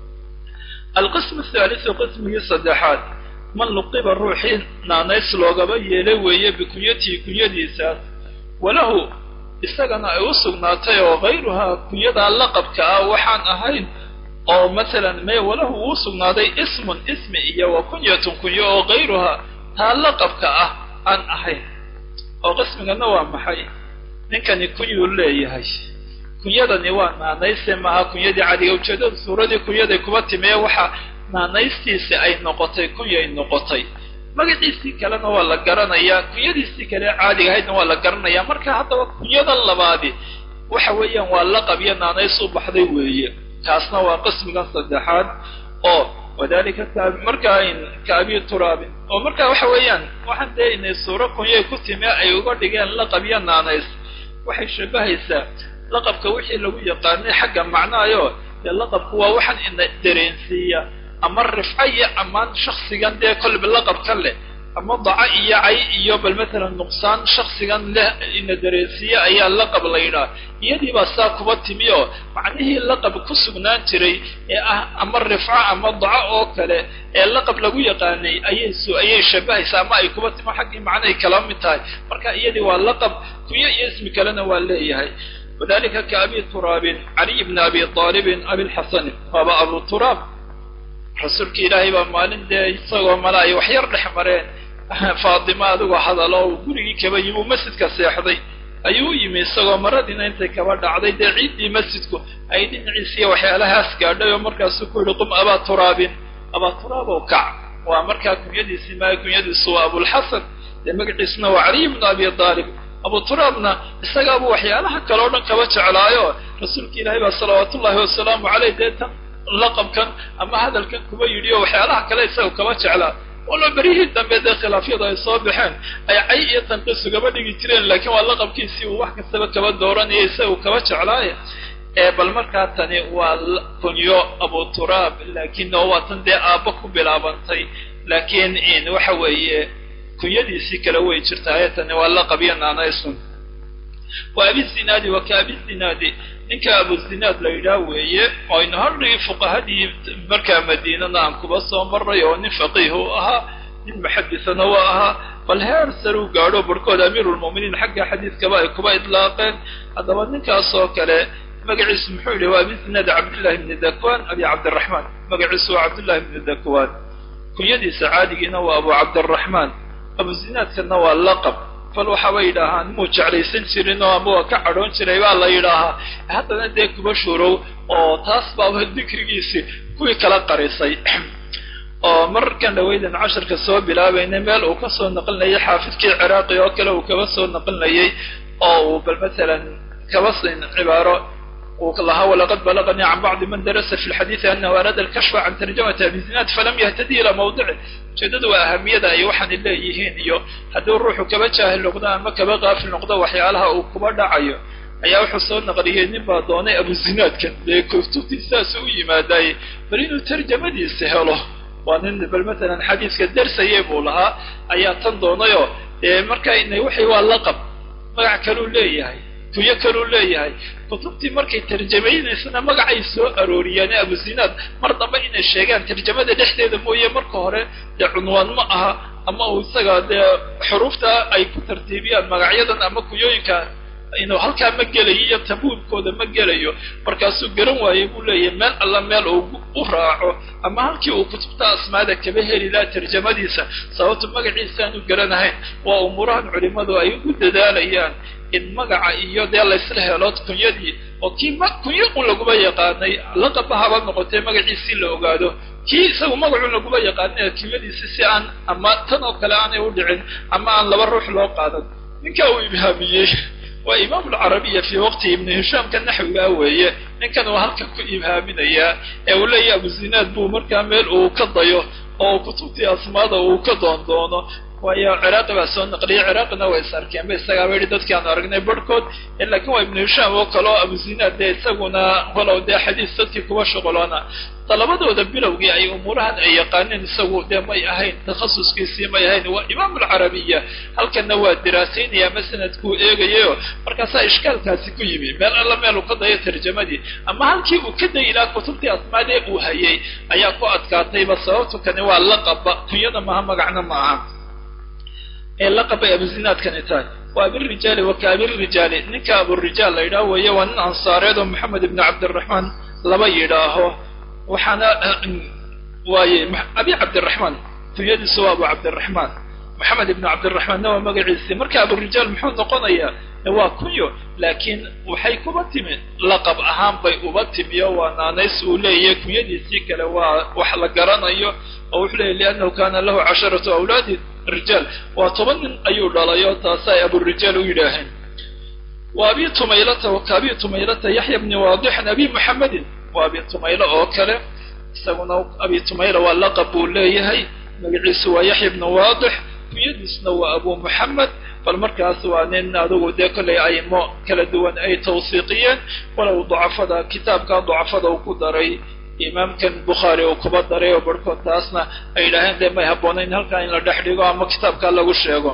القسم الثالث قسم الصدحات من لقب الروحي نانيس لوغبا يلويه بكنيتي كنيديسا وله استغنى وسغناتي وغيرها كنيدا لقبك وحان اهين او مثلا ما وله وسغنادي اسم اسم iyo وكنيه كنيه وغيرها تا لقبك ان اهين او قسمنا waa maxay ninkani kunyu leeyahay kunyadani waa naanays ma kunyadi caadiga ujeedada suuradii kunyada kuba timee waxa naanaystiisi ay noqotay kunyay noqotay magaciisii kalena waa la garanayaa kunyadiisii kale caadiga ahaydna waa la garanayaa marka haddaba kunyada labaadi waxa weeyaan waa laqab iyo naanays u baxday weeye taasna waa qismiga saddexaad oo wadaalika markaa in kaabi turaab oo marka waxa weeyaan waxaan deeynay suuro kunyay ku timee ay uga dhigeen laqab iyo naanays waxay shabahaysaa laqabka wixii lagu yaqaanay xagga macnaayo laqabku waa waxaan ina dareensiiya أما الرفعية أما شخص كان ده كل باللقب كله أما ضعية عي يوبل مثلا نقصان شخص كان له إن دراسية أي اللقب لينا يدي بس كوبت ميو معناه اللقب كسبنا تري أما الرفعة أما الضعاء أو كله اللقب لقوي قاني أي سو أي شبه سامع كوبت ما حق معناه كلام متاعي مركا يدي واللقب كوي اسم كلنا ولا هي وذلك كأبي تراب علي بن أبي طالب أبي الحسن بابا أبو تراب رسولك إلهي بمالين ده يصغوا ملاي وحير لحمرين فاطمة أدوغو حضالو وقولي كبا يمو مسجد كسيحضي أيو يمي يصغوا مردين انت كبا دعضي ده عيد دي مسجدكو أي دين عيسية وحيالها اسكار يوم مركا سكول قم أبا تراب أبا تراب وكع ومركا كم يدي سماء كم يدي سواء أبو الحسن ده مقعد اسمه وعلي بن أبي طالب أبو ترابنا استقابوا وحيالها كالونا كبا على رسولك إلهي صلوات الله والسلام عليه ده اللقب كان أما هذا الكن كما يريد وحيالها كلا يساو كما تعالى ولو بريه الدنبي ده خلافية ده يصابحين أي عيئة تنقص قبل يجترين لكن واللقب كيسي وواحد السبب كما دوران يساو كما تعالى بل مركات تاني والكنيو أبو تراب لكن هو تندي آبكو بلابنتي لكن إن وحوي كنيدي سيكالوي جرتايتني واللقب ينانا يسون وأبي الزناد وكأبي الزناد إنك أبو الزناد لا يداوي وإن هرني فقهدي مركا مدينة نعم كبصة مرة يوني فقيه أها المحدث نواها فالهير سروا قالوا بركود أمير المؤمنين حق حديث كبائر كبائر إطلاقا هذا وإنك أصوك له مقع اسم حولي وأبي الزناد عبد الله بن ذكوان أبي عبد الرحمن مقع اسمه عبد الله بن ذكوان كن يدي سعادي نوى أبو عبد الرحمن أبو الزناد كان نوى اللقب فالوحا ويلاها مو جعليسن جرين ومو كعرون جرين والله يلاها حتى نديك بشورو او تاسبا وهالذكريسي كوي كلا قريسي او مر كان لويدن عشر كسو بلا بين ميل او كسو نقلنا يي حافظ كي عراقي او كلا او كبسو نقلنا يي او بل مثلا كبسن عبارة ولها ولقد بلغني عن بعض من درس في الحديث أنه أراد الكشف عن ترجمة أبي زناد فلم يهتدي إلى موضعه جدد أهمية أي وحن الله يهين يو هدو الروح كبجاه اللقضاء أما كبغى في النقضاء وحيالها وكبر دعيه ayaa wuxuu soo naqliyay nin baa doonay Abu Zinaad kan ee kutubtiisa soo yimaaday bariinu tarjamadiisa helo waa nin bal mesela xadiiska darsayay buu lahaa ayaa tan doonayo ee marka inay wixii waa laqab magac kale uu leeyahay tuya kale uu leeyahay kutubtii markay tarjamadeysana magacay soo arooriyeen Abu Zinaad mar dambe inay sheegaan tarjamada dhexdeeda mooyee marka hore ee cunwaan ma aha ama uu isaga xuruufta ay ku tartiibiyaan magacyadan ama kuyooyinka inuu halkaa ma gelayo tabuubkooda ma gelayo markaasuu garan waayay buu leeyahay meel alla meel uu u raaco ama halkii uu kutubta asmaada kaba heli lahaa tarjamadiisa sababta magaciisa aanu garanahayn waa umurahan culimadu ay ugu dadaalayaan in magaca iyo dee la isla helo kunyadii oo kii kunyo u laguba yaqaanay laqabahaba noqotay magaciisii la ogaado kii isagu magacu laguba yaqaanay kunyadiisa si aan ama tan oo kale aanay u dhicin ama aan laba ruux loo qaadan ninka uu ibhaamiyey وإمام العربية في وقت ابن هشام كان نحو قاوية إن كانوا هلك كإبها من إياه أولا يا أبو زناد بو مركامل وكضيه أو كتبتي أسماده وكضون دونه ويا عراق بسون نقلي عراقنا ويسار كان بيستقابل دت كان أرجنا بركود إلا كوا ابن هشام وكلا أبو زناد ده يسونا ولو ده حديث ستي كوا شغلنا طلبته ودبلوا جي أي أمورها أي قانون سووا ده ما يهين تخصص كيسي ما يهين وإمام العربية هل كان نواد دراسين يا مثلا تكو إيه جيو مركز إشكال كاسي كيمي بل الله ما له قضية ترجمة دي أما هل كي وكده إلى كتبتي أسماء ده وهي أي قوات كاتني بصوت وكان واللقب فينا ما هم قعنا معه اللقب أبو زناد كانتان وأبي الرجال وكابر الرجال نكاب الرجال إلى ويا وأن أنصار محمد بن عبد الرحمن لما يراه وحنا واي أبي عبد الرحمن في يد سواب عبد الرحمن محمد بن عبد الرحمن نوى مقعيسي مركب الرجال محمد قنيا نوى كنيو لكن وحيكو بطمي لقب أهم بي أبطمي وانا نيسو ليه كنيدي سيكا وحلق رانيو أو حلي لأنه كان له عشرة أولاد رجال وطبعا أيو لاليوتا ساي أبو الرجال إلهين وأبي طميلة وكابي طميلة يحيى بن واضح أبي محمد وأبي طميلة أوكله سونا أبي طميلة واللقب ليه مقعيس ويحيى بن واضح يدسنا وأبو محمد فالمركز وأننا ذو ذاك اللي أي ما كلا دوان أي توثيقيا ولو ضعف هذا كتاب كان ضعف هذا وقدري إمام كان بخاري وكبدري وبركون تاسنا أي لهن ذي ما يهبونين هل كان لدحديقوا أما كتاب كان لغو الشيقوا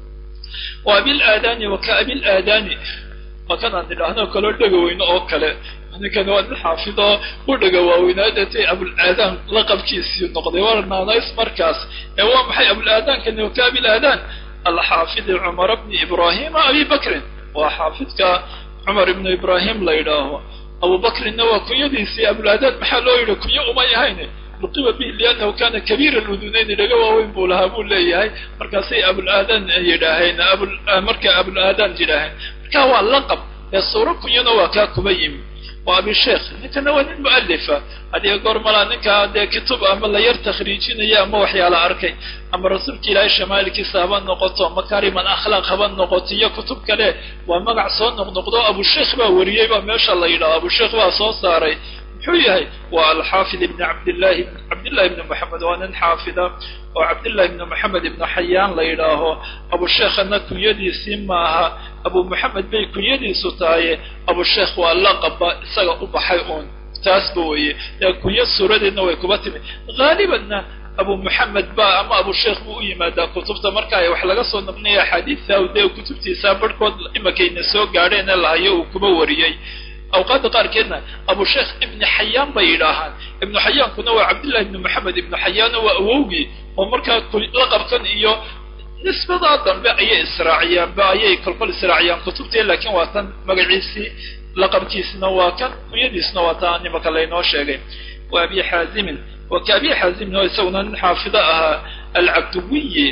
وأبي الآذان وكأبي الآذان وكان عند الله كلا دقوين أوكلا أنا كانوا الحافظة ودقوا ونادتي أبو الآذان لقب كيسي النقضي ورنا نايس مركز هو محي أبو الآذان كان يكابي الآذان الحافظ عمر بن إبراهيم أبي بكر وحافظك عمر بن إبراهيم ليلاه أبو بكر نوى كيديسي أبو الآذان محلو يلكم يوم يهيني لقب به لأنه كان كبير الأذنين لقوا وين بولها بول ليهي مركزي أبو الآذان يلاهين أبو مركز أبو الآذان جلاهين مركز هو اللقب الصورة كينوى كاكبيم وأبي الشيخ نك نوى المؤلفة هذه يقول ملا نك هذا كتب أما لا يرتخريجين يا أما وحي على أركي أما رسول كلا شمال كسابا نقطة مكارم الأخلاق خبا نقطة يا كتب كله وما صون نقطة أبو الشيخ بوريه ما شاء الله إلى أبو الشيخ بصوص صاري حويه والحافظ ابن عبد الله عبد الله بن محمد وأنا حافظة وعبد الله بن محمد بن حيان ليلاه أبو الشيخ أنك يدي سماها أبو محمد بيك يدي ستاي أبو الشيخ واللقب سجى أبو حيون تاسبوي يكون يسرد إنه يكبتم غالبا أبو محمد با أما أبو الشيخ بو إيما دا كتبت مركاية وحلقة صنع مني حديثة ودي وكتبتي سابر كود إما كي نسوق قارين الله يو كبوريي أوقات قال كنا أبو الشيخ ابن حيان بيراهان ابن حيان كنا عبد الله بن محمد ابن حيان وأووي ومركا لقب كان إياه نسبة ضادم بأي إسراعيان بأي كل كل إسراعيان كتبتي لكن واتن مقعيسي لقب كيس نواكن ويدي سنواتان مكالينو شيغي وأبي حازم وكأبي حازم هو يسونا حافظها العبدوية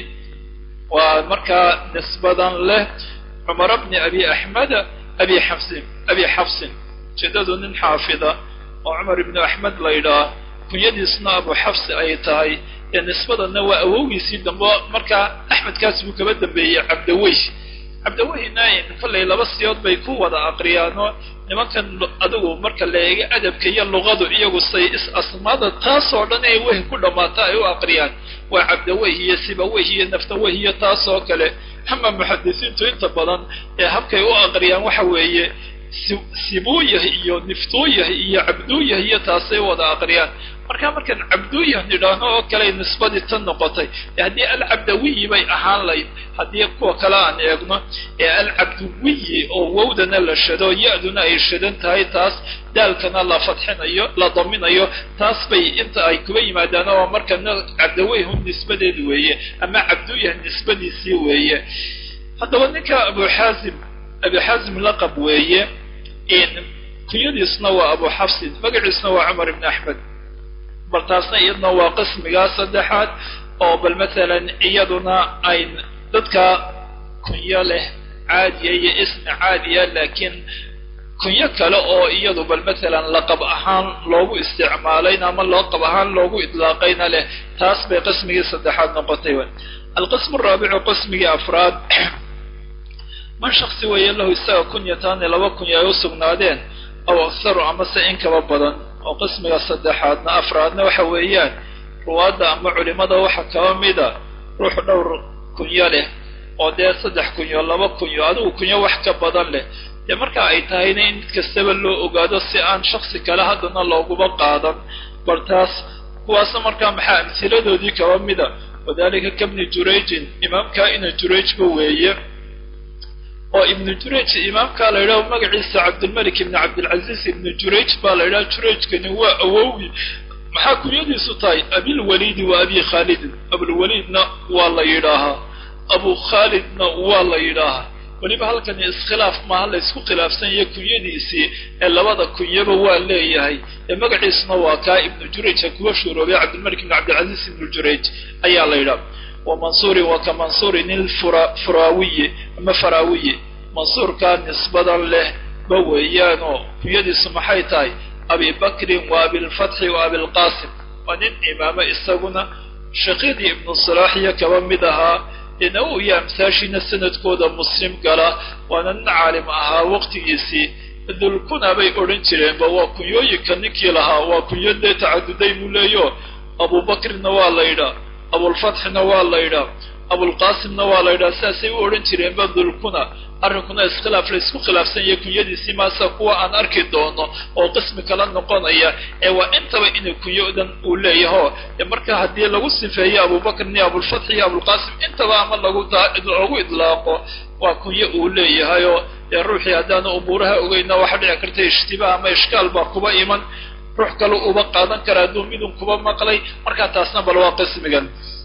ومركا نسبة له عمر بن أبي أحمد أبي حفص أبي حفص جدد حافظة وعمر بن أحمد ليلى كن يدي سنا أبو حفص أيتاي يعني نسبة النوى أووي سيدا مركا أحمد كاسبو كبدا بي عبدويش عبدويه ناين كل ليلة بس يوض بيكو وضع أقريانو nimankan adigu marka la eego adabka iyo luqadu iyagu say is asmaada taasoo dhan ay wehi ku dhammaata ay u aqriyaan waa cabdawey iyo sibawey iyo naftawey iyo taasoo kale ama muxadisiintu inta badan ee habkay u aqriyaan waxa weeye sibuuyah iyo niftuuyah iyo cabduuyah iyo taasay wada aqriyaan marka markaan cabduuyah nidhaahno oo kale nisbadii tan noqotay haddii alcabdawiyi bay ahaan layd haddii kuwa kale aan eegno ee alcabduwiyi oo wowdana la shado ya-duna ay shadan tahay taas daalkana la fadxinayo la daminayo taas bay inta ay kuba yimaadaan oo markana cabdaweyhu nisbadeed weeye ama cabduuyah nisbadiisii weeye haddaba ninka abu xaazim abu xaazim laqab weeye kunyadiisna waa abu xafsin magaciisna waa cumar ibn axmed bal taasna iyadna waa qismigaa saddexaad oo bal maalan iyaduna ay dadka kunyo leh caadiya iyo ismi caadiya laakiin kunyo kale oo iyadu bal maalan laqab ahaan loogu isticmaalayna ama laqab ahaan loogu idlaaqayna leh taas bay qismigii saddexaad noqotay alqismu araabicu qismigii afraad man shaksi weeye lahu isaga kunyataani laba kunya ay u sugnaadeen aw akharu amase in kaba badan oo qismiga saddexaadna afraadna waxa weeyaan ruwaadda ama culimada waxa kaba mida ruux dhowr kunyo leh oo dee saddex kunyo laba kunyo adigu kunyo wax ka badan leh dee marka ay tahayna in mid kastaba loo ogaado si aan shaksi kale haddana looguba qaadan bal taas kuwaasna markaa maxaa amhiladoodii kaba mida wadalika kabni jurayjin imaamkaa ina jurayjba weeye oo ibnu jurayj imaamkaa la yidhaho magaciisa cabdilmalik ibni cabdilcaziiz ibnu jurayj baa la yidhaha jurayjkani waa awowi maxaa kunyadiisu tahay abilwaliidi wa abi khaalidin abulwaliidna waa la yidhaahaa abu khaalidna waa la yidhaahaa weliba halkani iskhilaaf maaha la isku khilaafsan yahe kunyadiisii ee labada kunyaba waa leeyahay ee magaciisuna waa kaa ibnu jurayjka kuwa shuuroobay cabdilmalik ibni cabdilcaziiz ibnu jurayj ayaa la yidhaha ومنصور وكمنصور الفراوي أما فراوي منصور كان نسبة له بويانو يدي سمحيتاي أبي بكر وأبي الفتح وأبي القاسم ونن إمام إستغنى شقيدي ابن الصلاحية كوامدها إنه يمساشين السنة كودا مسلم قال ونن عالم أها وقت يسي ذو الكنا بي أورنجرين بواكو يوي كنكي لها واكو يدي تعددي ملايو أبو بكر نوال ليدا أبو الفتح نوال ليدا أبو القاسم نوال ليدا ساسي أورنجرين بذو الكنا arrinkuna iskhilaaf la isku khilaafsan yahay kunyadiisii maasa kuwa aan arki doono oo qismi kala noqonaya ee waa intaba inay kunyadan uu leeyaho ee marka haddii lagu sifeeyo abubakr ni abulfath iyo abulqasim intaba ama lagu lagu idlaaqo waa kunyo uu leeyahayo ee ruuxii haddaanu umuuraha ogeyna waxa dhici karta ishtibaah ama ishkaal baa kuba iman ruux kale uba qaadan kara hadduu midun kuba maqlay marka taasna bal waa qismigan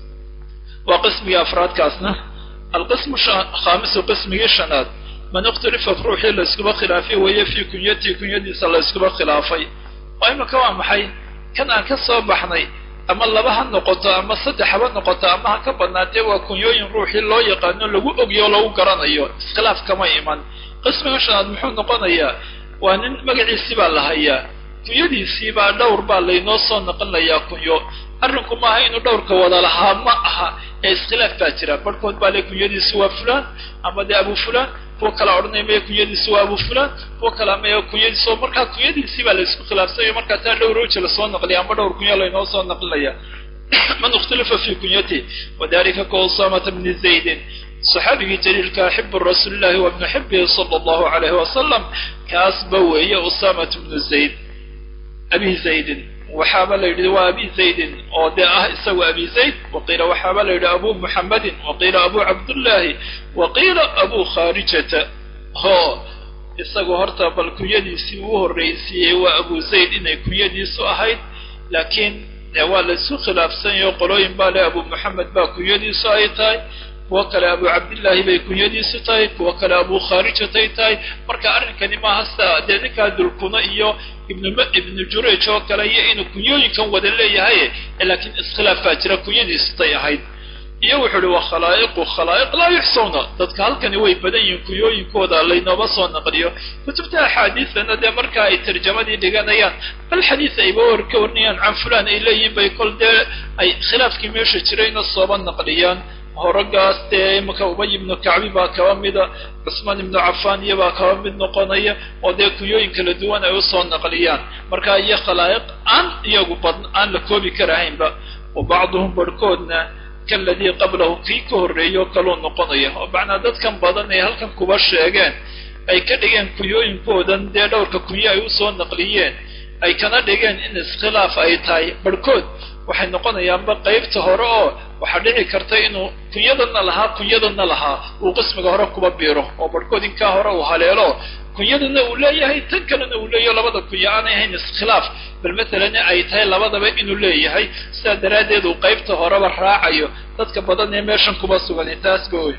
waa qismiga afraadkaasna القسم الخامس قسم يشناد من اختلف في روحي لسكبا خلافي وهي في كنيتي كنيتي صلى سكبا خلافي وإما كوان محي كان أكسو بحني أما اللبها النقطة أما الصدحة النقطة أما هكبرناتي وكنيوين روحي الله يقانون لغو أقيو لغو قرانيو خلاف كما إيمان قسم يشناد محون نقونيا وأن مقعي سيبا لهايا كنيتي سيبا دور بالي نوصو نقلنا يا كنيو arrinku maaha inuu dhowrka wada lahaa ma aha ee iskhilaaf baa jira barkood baa le kunyadiisu waa fulaan ama dee abu fulaan kuwa kala odhanaya maya kunyadiisu waa abu fulaan kuwa kala maya kunyadiisu markaa kunyadiisii baa la isku khilaafsanya markaa taa dhowr oja lasoo naqliya ama dhowr kunya laynoo soo naqlinaya man ikhtalafa fi kunyati wadalika ka usamata bni zaydin saxaabigii jaliilka xibu rasuulillahi wa bnu xibihi sala allahu alayhi wasalam kaas ba weeye usamata bnu zayd abi zaydin وحابا ليلي وابي زيد ودي اه اسوا ابي زيد وقيل وحابا ليلي ابو محمد وقيل ابو عبد الله وقيل ابو خارجة هو اسوا هرتا بل كيدي سيوه الرئيسي وابو زيد ان كيدي سو اهيد لكن نوال سو خلاف سن يقولون بالي ابو محمد با كيدي سو ايتاي وكلا ابو عبد الله بي كيدي سو تاي وكلا ابو خارجة تاي marka arrinkani ma hasta deedinka dulkuna iyo ibn ibn jurayj oo kale inuu kunyooyinkan wada leeyahay laakiin iskhilaaf jira kunyadiisa tay ahayd iyo wuxuu waa khalaa'iq khalaa'iq la yuhsuna dadka halkani way badan yihiin kunyooyinkooda laynaba soo naqliyo kutubta xadiisana de marka ay tarjamadii dhiganayaan bal xadiis ay boor ka warnayaan can fulan ay leeyihiin bay kol de ay khilaafkii meesha jirayna soo naqliyaan horagaas dee imaka ubay ibnu kacbi baa kaba mida cusmaan ibnu cafaan iyo baa kaba mid noqonaya oo dee kunyooyin kala duwan ay usoo naqliyaan markaa iyo khalaa'iq aan iyagu bad aan la koobi karahaynba wa bacduhum barhkoodna kaladii qablahu kii ka horreeyo kaluu noqonaya oo macnaa dadkan badan ay halkan kuba sheegeen ay ka dhigeen kunyooyinkoodan dee dhowrka kunyo ay usoo naqliyeen ay kana dhigeen in iskhilaaf ay tahay barhkood waxay noqonayaanba qaybta hore oo waxaa dhici karta inuu kunyadana lahaa kunyadana lahaa uu qismiga hore kuba biiro oo barhkood inkaa hore uu haleelo kunyadana uu leeyahay tan kalena uu leeyahay labada kunyo aanay ahayn iskhilaaf bal matalan ay tahay labadaba inuu leeyahay sidaa daraaddeed uu qaybta horeba raacayo dadka badan ee meeshan kuba sugan taasba wey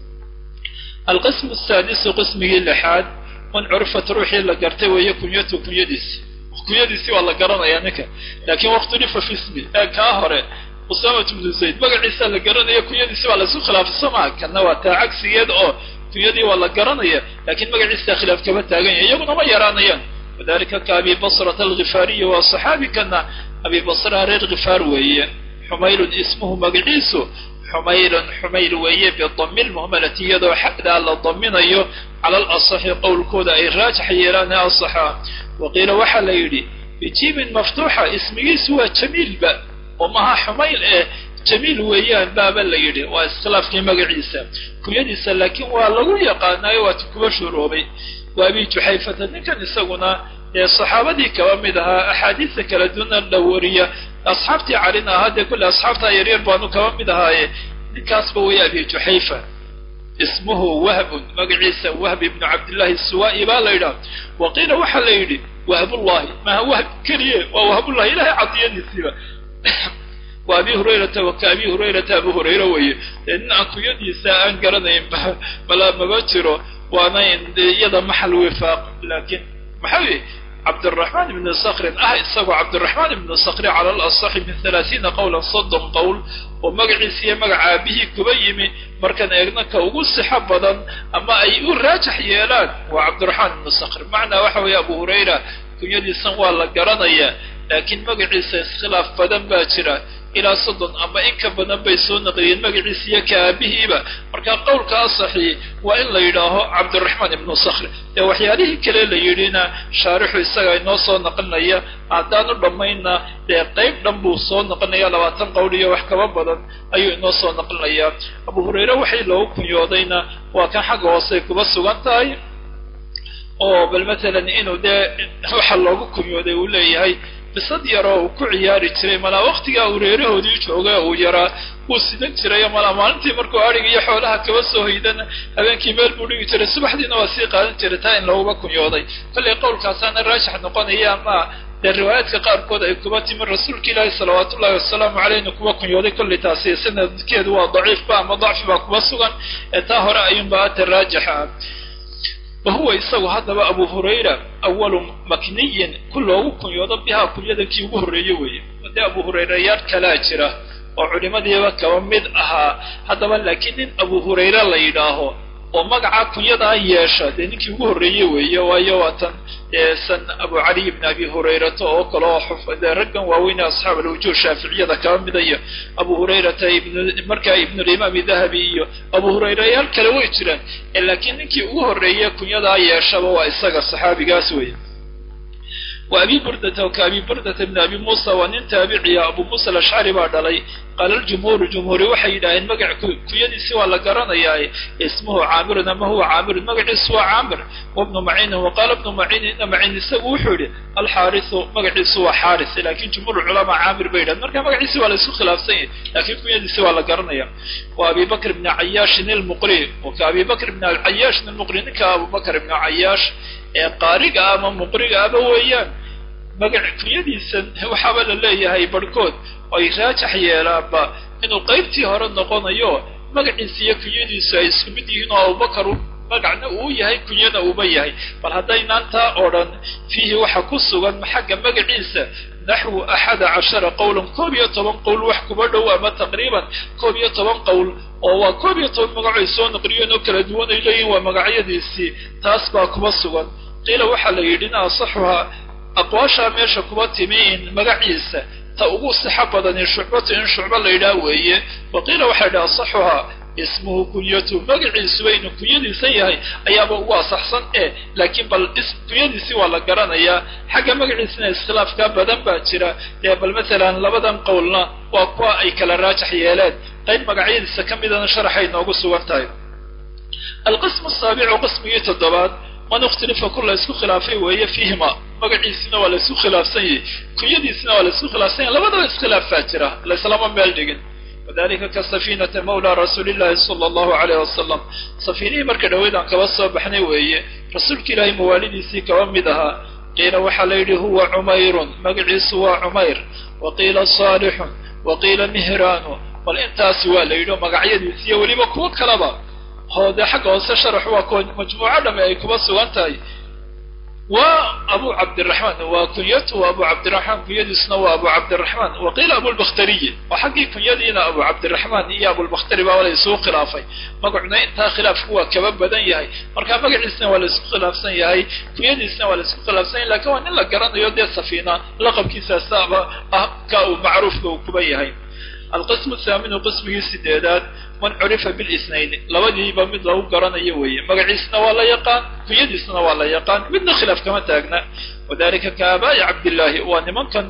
alqismu asaadisu qismigii lixaad man curfat ruuxii la gartay weeye kunyatu kunyadiisi kunyadiisi waa la garanayaa ninka laakiin waqtulifa fi ismi ee kaa hore usamat ibnu zayd magaciisa la garanaya kunyadiisi waa laysu khilaafay somaa kana waa taa cagsigeed oo kunyadii waa la garanaya laakiin magaciisa khilaaf kama taagan yahay iyaguna ma yaraanayaan wadalika ka abi basrata alghifaariyi waa saxaabi kana abi basra reer ghifaar weeye xumaylun ismuhu magaciisu xumaylun xumayl weeye bidami lmuhmalati iyadoo xagdaa la daminayo cala alasaxi qowlkooda ay raajix yeelaan ee asaxa waqiila waxaa la yidhi bijiibin maftuuxa ismigiisu waa jamiilba oo maha xumayl ee jamiil weeyaan baaba la yidhi waa iskhilaafkii magaciisa kunyadiisa laakiin waa lagu yaqaanaayo waati kuba shuroobay waa abi juxayfata ninkan isaguna ee saxaabadii kaba mid ahaa axaadiista kala duwana la wariya asxaabtii calina ahaa dee kulle asxaabtaa yaryar baanu kaba mid ahaaye ninkaasba weeye abi juxayfa ismuhu wahbun magaciisa wahb ibnu cabdillahi suwaa'i baa la yidhaha waqiila waxaa la yidhi wahbullahi maha wahb keliye waa wahbullahi ilahay cadiyadiisiiba wa abi hurayrata waka abi hurayrata abu hurayra weeye dee nin aan kunyadiisa aan garanayn mala maba jiro waana iyada maxal wifaaq laakiin maxaa weye cabdiraxmaan ibnu sakrin ah isagoo cabdiraxmaan ibnu sakri cala alasaxi min halaathiina qowlan soddon qowl oo magaciisa iyo magaca aabihii kuba yimi markaan eegna ka ugu sixo badan ama ay u raajax yeelaan waa cabdiraxmaan ibnu sakri macnaa waxa weeye abu hurayra kunyadiisan waa la garanayaa laakiin magaciisa iskhilaaf badan baa jira ilaa soddon ama in ka badan bay soo naqliyeen magaciisa iyo ka aabihiiba markaa qowlka asaxi waa in la yidhaaho cabdiraxmaan ibnu sakri ee waxyaalihii kale la yidhina shaarixu isaga inoo soo naqlinaya haddaanu dhammayna dee qayb dhan buu soo naqlinaya labaatan qowl iyo wax kaba badan ayuu inoo soo naqlinayaa abu hurayre waxay loogu kunyoodayna waa kan xagga hoosey kuba sugan tahay oo bal matalan inuu dee waxa loogu kunyooday uu leeyahay bisad yaroo uu ku ciyaari jiray malaa waktigaa uu reerahoodii jooga uu yaraa wuu sidan jiray malaa maalintii markuu adhiga iyo xoolaha kaba soo hoydana habeenkii meel buu dhigi jiray subaxdiina waa sii qaadan jiray taa in looguba kunyooday kollay qowlkaasaana raajix noqonaya ama dee riwaayaadka qaarkood ay kuba timi rasuulka ilaahi salawaatu ullahi wasalaamu caleyhna kuba kunyooday kollay taasi sanadkeedu waa daciifba ama dacfi baa kuba sugan ee taa hore ayuunba ata raajixa wahuwa isagu haddaba abu hurayra awalu makniyin ku loogu kunyoodo bihaa kunyada kii ugu horreeye weeye dee abu hurayrayaal kalaa jira oo culimadiiba kaba mid ahaa haddaba laakiin nin abu hurayra la yidhaaho oo magaca kunyadaa yeesha dee ninkii ugu horreeye weeye waayo waatan san abu cali ibn abi hurayrata oo kale oo xufdee raggan waaweyne asxaab alwujuh shaaficiyada kaba mida iyo abu hurayrata ibn markaa ibnulimaam dahabi iyo abu hurayrayaal kale way jiraan laakiin ninkii ugu horreeye kunyadaa yeeshaba waa isaga saxaabigaas weeye wa abi burdata ka abi burdata ibn abi muusa waa nin taabiciya abu muusa alashcari baa dhalay qaala aljumhuuru jumhuuri waxay yidhaaheen magac kunyadiisi waa la garanayaa ismuhu caamirun ama huwa caamirun magaciisu waa caamir wabnu maciinin waqaala ibnu maciin ina maciin isagu wuxuu yidhi alxaarisu magaciisu waa xaaris laakiin jumhuur culamaa caamir bay yidhahen marka magaciisi waa la isku khilaafsan yahay laakiin kunyadiisi waa la garanaya wa abi bakr ibni cayaashin ilmuqri ka abi bakr ibni cayaashin ilmuqri ninka abu bakr ibni cayaash ee qaariga ama muqriga aba weeyaan magac kunyadiisan waxaaba la leeyahay barhkood ay raajax yeelaanba inuu qaybtii hore noqonayo magaciisa iyo kunyadiisu ay isku mid yihiin oo abubakar magacna uu yahay kunyana uuba yahay bal haddaynaan taa oo dhan fiihi waxa ku sugan xagga magaciisa naxwu axada cashara qowlan koob iyo toban qowl wax kuba dhow ama taqriiban koob iyo toban qowl oo waa koob iyo toban magaco ay soo naqliyeen oo kala duwan ay leeyihin waa magacyadiisii taas baa kuba sugan qiila waxaa la yidhi in asaxuhaa aqwaashaa meesha kuba timiin magaciisa تأوغو صحابة دني شعبة إن شعبة ليلا وهي وقيل واحد أصحها اسمه كنيته مقعي سوين كنيدي سيهي أيابا هو صحصن إيه لكن بل اسم كنيدي سوى لقرانا يا حاجة مقعي سنة اسخلاف كابدا باتشرا بل مثلا لبدا قولنا وقوى أي كلا راجح يالاد قيد مقعي سكمدا شرحي نوغو سوانتاي القسم السابع قسم يتدبات ونختلف كل اسكو خلافي وهي فيهما مقعي سنة ولا اسكو خلاف سيء كنيدي سنة ولا اسكو خلاف سيء لبدا اسخلاف فاترة لسلاما مالدقن وذلك كالسفينة مولى رسول الله صلى الله عليه وسلم سفينة مركز ويدا كبصة بحني وهي رسولك إلهي موالدي سيك ومدها قيل وحليل هو عمير مقعيس هو عمير وقيل صالح وقيل مهران والإنتاس والليل مقعيد سي ولما كو كلبا هذا حق وسشرح وكون مجموعة لما يكبص وانتاي وأبو عبد الرحمن وكنيته وأبو عبد الرحمن كنيدي سنوى أبو عبد الرحمن وقيل أبو البختري وحقي كنيدينا أبو عبد الرحمن إيا أبو البختري ولا يسوق خلافي مقعنا إنتا خلاف هو كباب بدن يهي مركا مقع سنة ولا يسوق خلاف سن يهي كنيدي سنة ولا يسوق خلاف سن لكن وأن الله قرن يودي السفينة لقب كيسا سابا كاو معروف كبي يهي القسم الثامن قسمه السدادات من عرف بالاثنين لودي بمد له قرن يوي مقعيسنا ولا يقان كيديسنا ولا يقان بدنا خلاف كما تاغنا وذلك كاباء عبد الله وان ممكن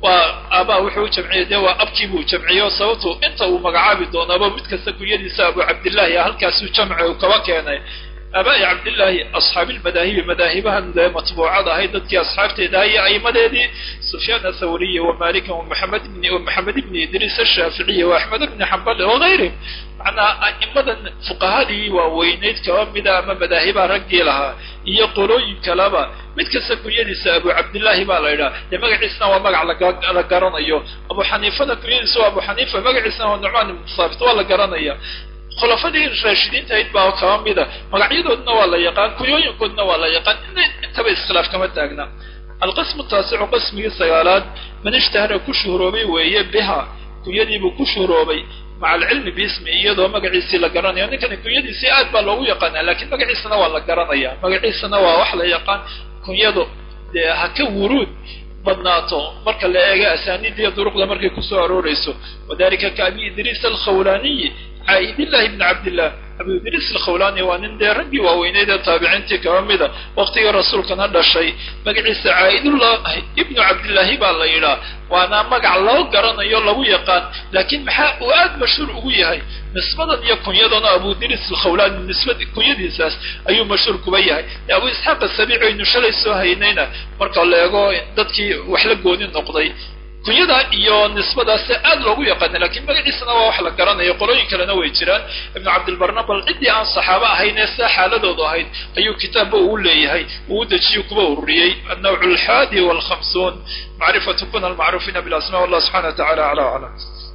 وابا وحو جمعيه دوا ابكي بو جمعيه صوته انت ومقعابي دونابا مد كسا كيديس ابو عبد الله هلكاسو جمعه وكوا كيناي أباء عبد الله أصحاب المذاهب مذاهبها مطبوعة هيدتك أصحاب تداية أي مدادي سفيان الثوري ومالك ومحمد بن ومحمد بن إدريس الشافعي وأحمد بن حنبل وغيرهم معنا أئمة فقهاء ووينيت كوامدا أما مذاهبها رجي لها يقولون كلاما متكسب يدس أبو عبد الله بالله لما عيسنا وما على قرن أيوه أبو حنيفة كيدس أبو حنيفة ما عيسنا والنعمان بن ثابت ولا قرن أيوه خلافدي الراشدين تايد باو كاميدا مقعيدودنا ولا يقان كيوينكودنا ولا يقان انت باسخلاف كما تاغنا القسم التاسع قسم السيالات من اشتهر كشهروبي وهي بها كيدي بكشهروبي مع العلم باسمه iyadoo magaciisa la garanayo ninkan kuyadiisa aad baa loogu yaqaan laakiin magaciisana waa la garanaya magaciisana waa wax la yaqaan kuyado haka wuruud badnaato marka la eego asaaniidii duruqda markay ku soo arooreyso wadaalika kaabi idris al-khawlani عائد الله ابن عبد الله أبو إدريس الخولاني وأن ربي ووينيد تابعين كامدة وقت الرسول كان هذا الشيء مقعيس عائد الله ابن عبد الله بالله وأنا مقع الله قرنا يلا ويقان لكن محا وآد مشهور أبويهاي نسبة يكون يدنا أبو إدريس الخولاني نسبة يكون يد إساس أيو مشهور كبيهاي أبو إسحاق السبيع إنه شلي سوهينينا مركا الله يقول دتكي وحلقوني النقضي كنيدا iyo nisbadaas aad loogu yaqaan laakiin magaciisana waa wax la garanayo qolooyin kale way jiraan ibn abd al-barnabal cidii aan saxaaba ahayn ee xaaladoodu ahayd ayuu kitaab uu leeyahay uu dajiyo kuba uriyay an-naw'u al-hadi wal khamsun ma'rifatu kun al-ma'rufina bil asma wallahu subhanahu wa ta'ala ala alam